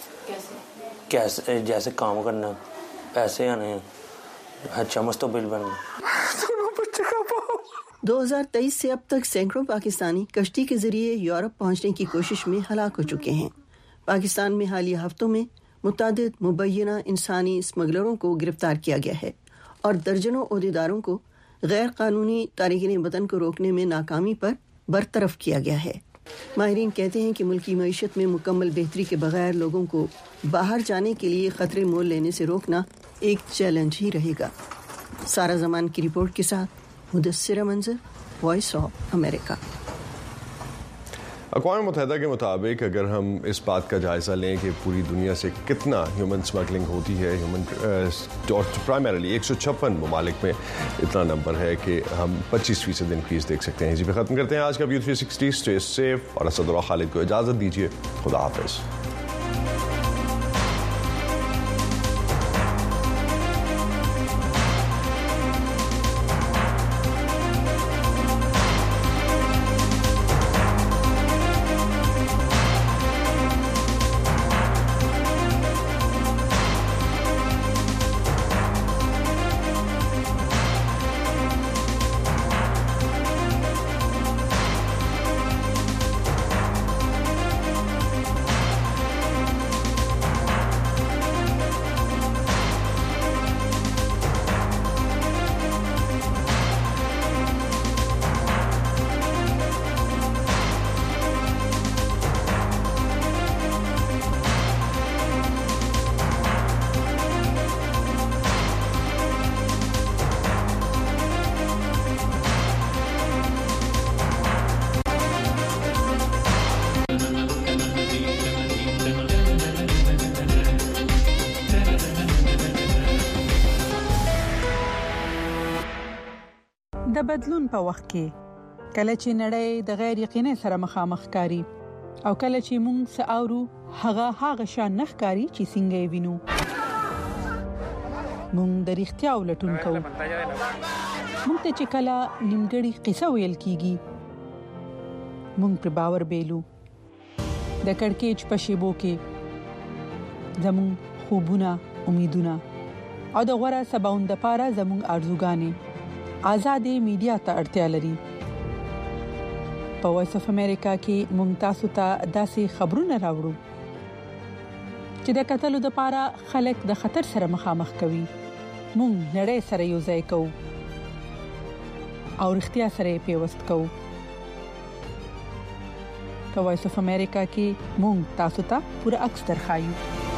کیسے جیسے کام کرنا، پیسے آنے، اچھا مستقبل بننا. دو ہزار تیئیس سے اب تک سینکڑوں پاکستانی کشتی کے ذریعے یورپ پہنچنے کی کوشش میں ہلاک ہو چکے ہیں. پاکستان میں حالیہ ہفتوں میں متعدد مبینہ انسانی اسمگلروں کو گرفتار کیا گیا ہے اور درجنوں عہدیداروں کو غیر قانونی تارکین وطن کو روکنے میں ناکامی پر برطرف کیا گیا ہے. ماہرین کہتے ہیں کہ ملکی معیشت میں مکمل بہتری کے بغیر لوگوں کو باہر جانے کے لیے خطرے مول لینے سے روکنا ایک چیلنج ہی رہے گا. سارا زمان کی رپورٹ کے ساتھ مدثر منظر، وائس آف امریکہ. اقوام متحدہ کے مطابق اگر ہم اس بات کا جائزہ لیں کہ پوری دنیا سے کتنا ہیومن سمگلنگ ہوتی ہے، ہیومن پرائمریلی ایک سو چھپن ممالک میں اتنا نمبر ہے کہ ہم پچیس فیصد انکریز دیکھ سکتے ہیں. اسی پہ ختم کرتے ہیں آج کا ویو تھری سکسٹی. اسٹے سیف اور اسد اللہ خالد کو اجازت دیجیے. خدا حافظ. د بدلون په وخت کې کله چې نړۍ د غیر یقیني سره مخامخ کاری او کله چې موږ ساورو هغه هغه شان نه ښکاری چې څنګه وینو، موږ د اړتیا ولټون کوو. موږ ته چې کله نیمګړی قصه ویل کیږي مونږ پر باور بیلو د کڑکېچ په شیبو کې زمون خوبونه امیدونه او د غوړه سباوند لپاره زمون ارزوګانې آزادې میډیا ته اړتیا لري په وایس اف امریکا کې مونږ تاسو ته داسې خبرونه راوړو چې د قتل لپاره خلک د خطر سره مخامخ کوي مونږ نړۍ سره یو ځای کوو او اړتیا سره پیوست کوو په وایس اف امریکا کې مونږ تاسو ته پوره عکس درخایو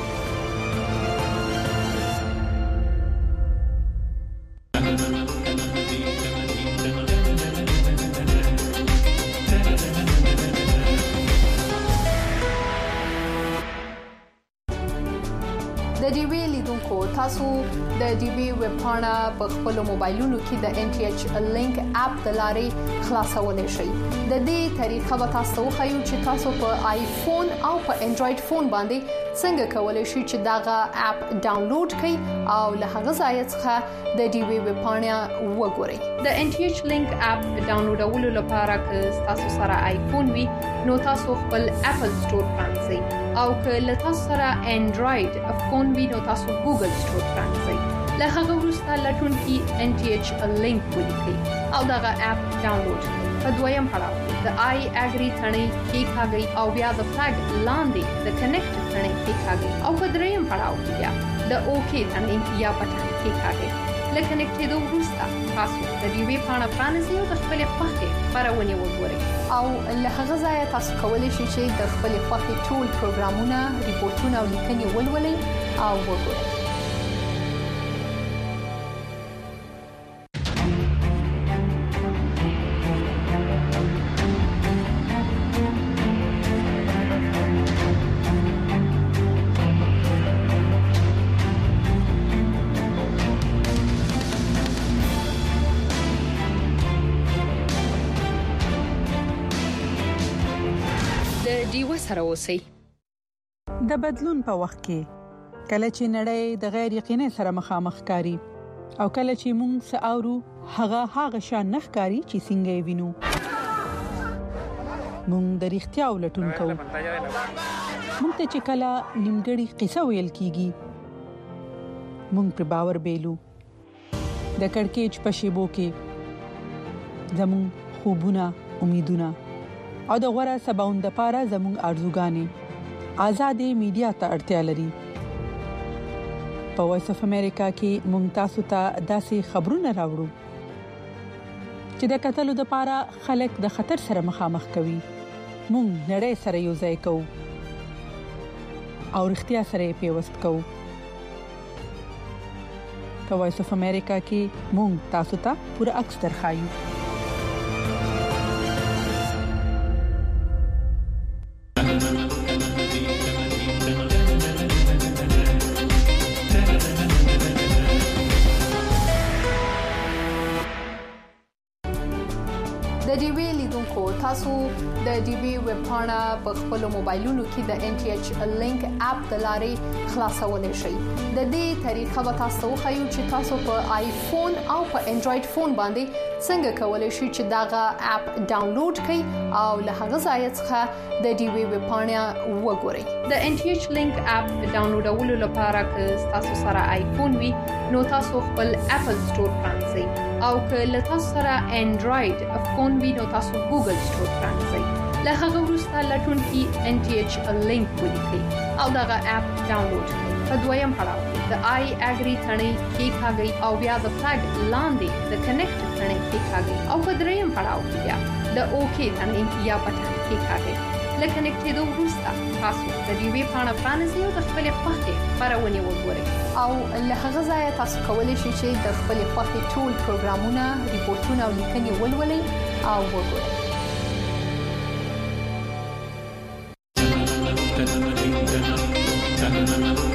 د ډي وی لیدونکو تاسو د ډي وی ویب پاڼه په خپل موبایلونو کې د ان ټي ایچ لینک اپ د لارې خلاصولای شئ د دې طریقه به تاسو خو چې تاسو په آیفون او په انډراید فون باندې څنګه کولای شئ چې داغه اپ ډاونلوډ کړئ او له هغه ځای څخه د ډي وی ویب پاڼه وګورئ د ان ټي ایچ لینک اپ ډاونلوډولو لپاره که تاسو سره آیفون وي نو تاسو خپل اپل سٹور پرانځئ او که له تاسو سره انډراید فون وي نو تاسو ګوګل سٹور پرانځئ له هغه وروسته لټون کې ان ټي ایچ لینک ولیکئ او دغه اپ ډاونلوډ کړئ په دویم پړاو د آی اګری ثنې کې ښاګي او بیا د فلګ لاندې د کنیکټ ثنې کې ښاګي او په دریم پړاو کې بیا د اوکې ثنې یا بټن کې ښاګي لکه نکټېدو وروسته تاسو د دې وی پاڼه پرانیزئ او د خپل خوښې خبرونه وګورئ او له هغه ځای تاسو کولی شئ چې د خپل خوښې ټول پروګرامونه ریپورتونه او لیکنې ولولئ او وګورئ سره اوسئ د بدلون په وخت کې کله چې نړۍ د غیر یقیني سره مخامخ کاری او کله چې موږ ساورو هغه هغه شان نخکاری چې څنګه وینو موږ د اړتیا ولټون کوو موږ ته چې کله نیمګړی قصه ویل کیږي موږ پر باور بیلو د کڑکېچ په شیبو کې زمون خوبونه امیدونه او د غوړه سباوند لپاره زموږ ارزوګانې آزادې میډیا ته اړتیا لري په وایس اف امریکا کې مونږ تاسو ته داسې خبرونه راوړو چې د قتل لپاره خلک د خطر سره مخامخ کوي مونږ نړۍ سره یو ځای کوو او اړتیا سره پیوست کوو په وایس اف امریکا کې مونږ تاسو ته پوره عکس درخایو تاسو د ډي وی ویب پاڼه په خپل موبایلونو کې د ان ټي ایچ لینک اپ د لارې خلاصولای شئ د دې طریقه به تاسو خو چې تاسو په آیفون او په انډراید فون باندې څنګه کولای شئ چې داغه اپ ډاونلوډ کړئ او له هغه ځای څخه د ډي وی ویب پاڼه وګورئ د ان ټي ایچ لینک اپ ډاونلوډولو لپاره که تاسو سره آیفون وي نو تاسو خپل اپل سٹور پرانځئ او که له تاسو سره انډراید فون وي نو تاسو ګوګل سٹور پرانځئ له هغه وروسته لټون کې ان ټي ایچ لینک ولیکئ او دغه اپ ډاونلوډ کړئ په دویم پړاو د آی اګری ثنې کې ښاګي او بیا د فلګ لاندې د کنیکټ ثنې کې ښاګي او په دریم پړاو کې بیا د اوکې ثنې یا بټن کې ښاګي لکه نکټېدو وروسته تاسو د دې وی پاڼه پرانیزئ او د خپل خوښې خبرونه وګورئ او له هغه ځای تاسو کولی شئ چې د خپل خوښې ټول پروګرامونه ریپورتونه او لیکنې ولولئ او وګورئ Thank you.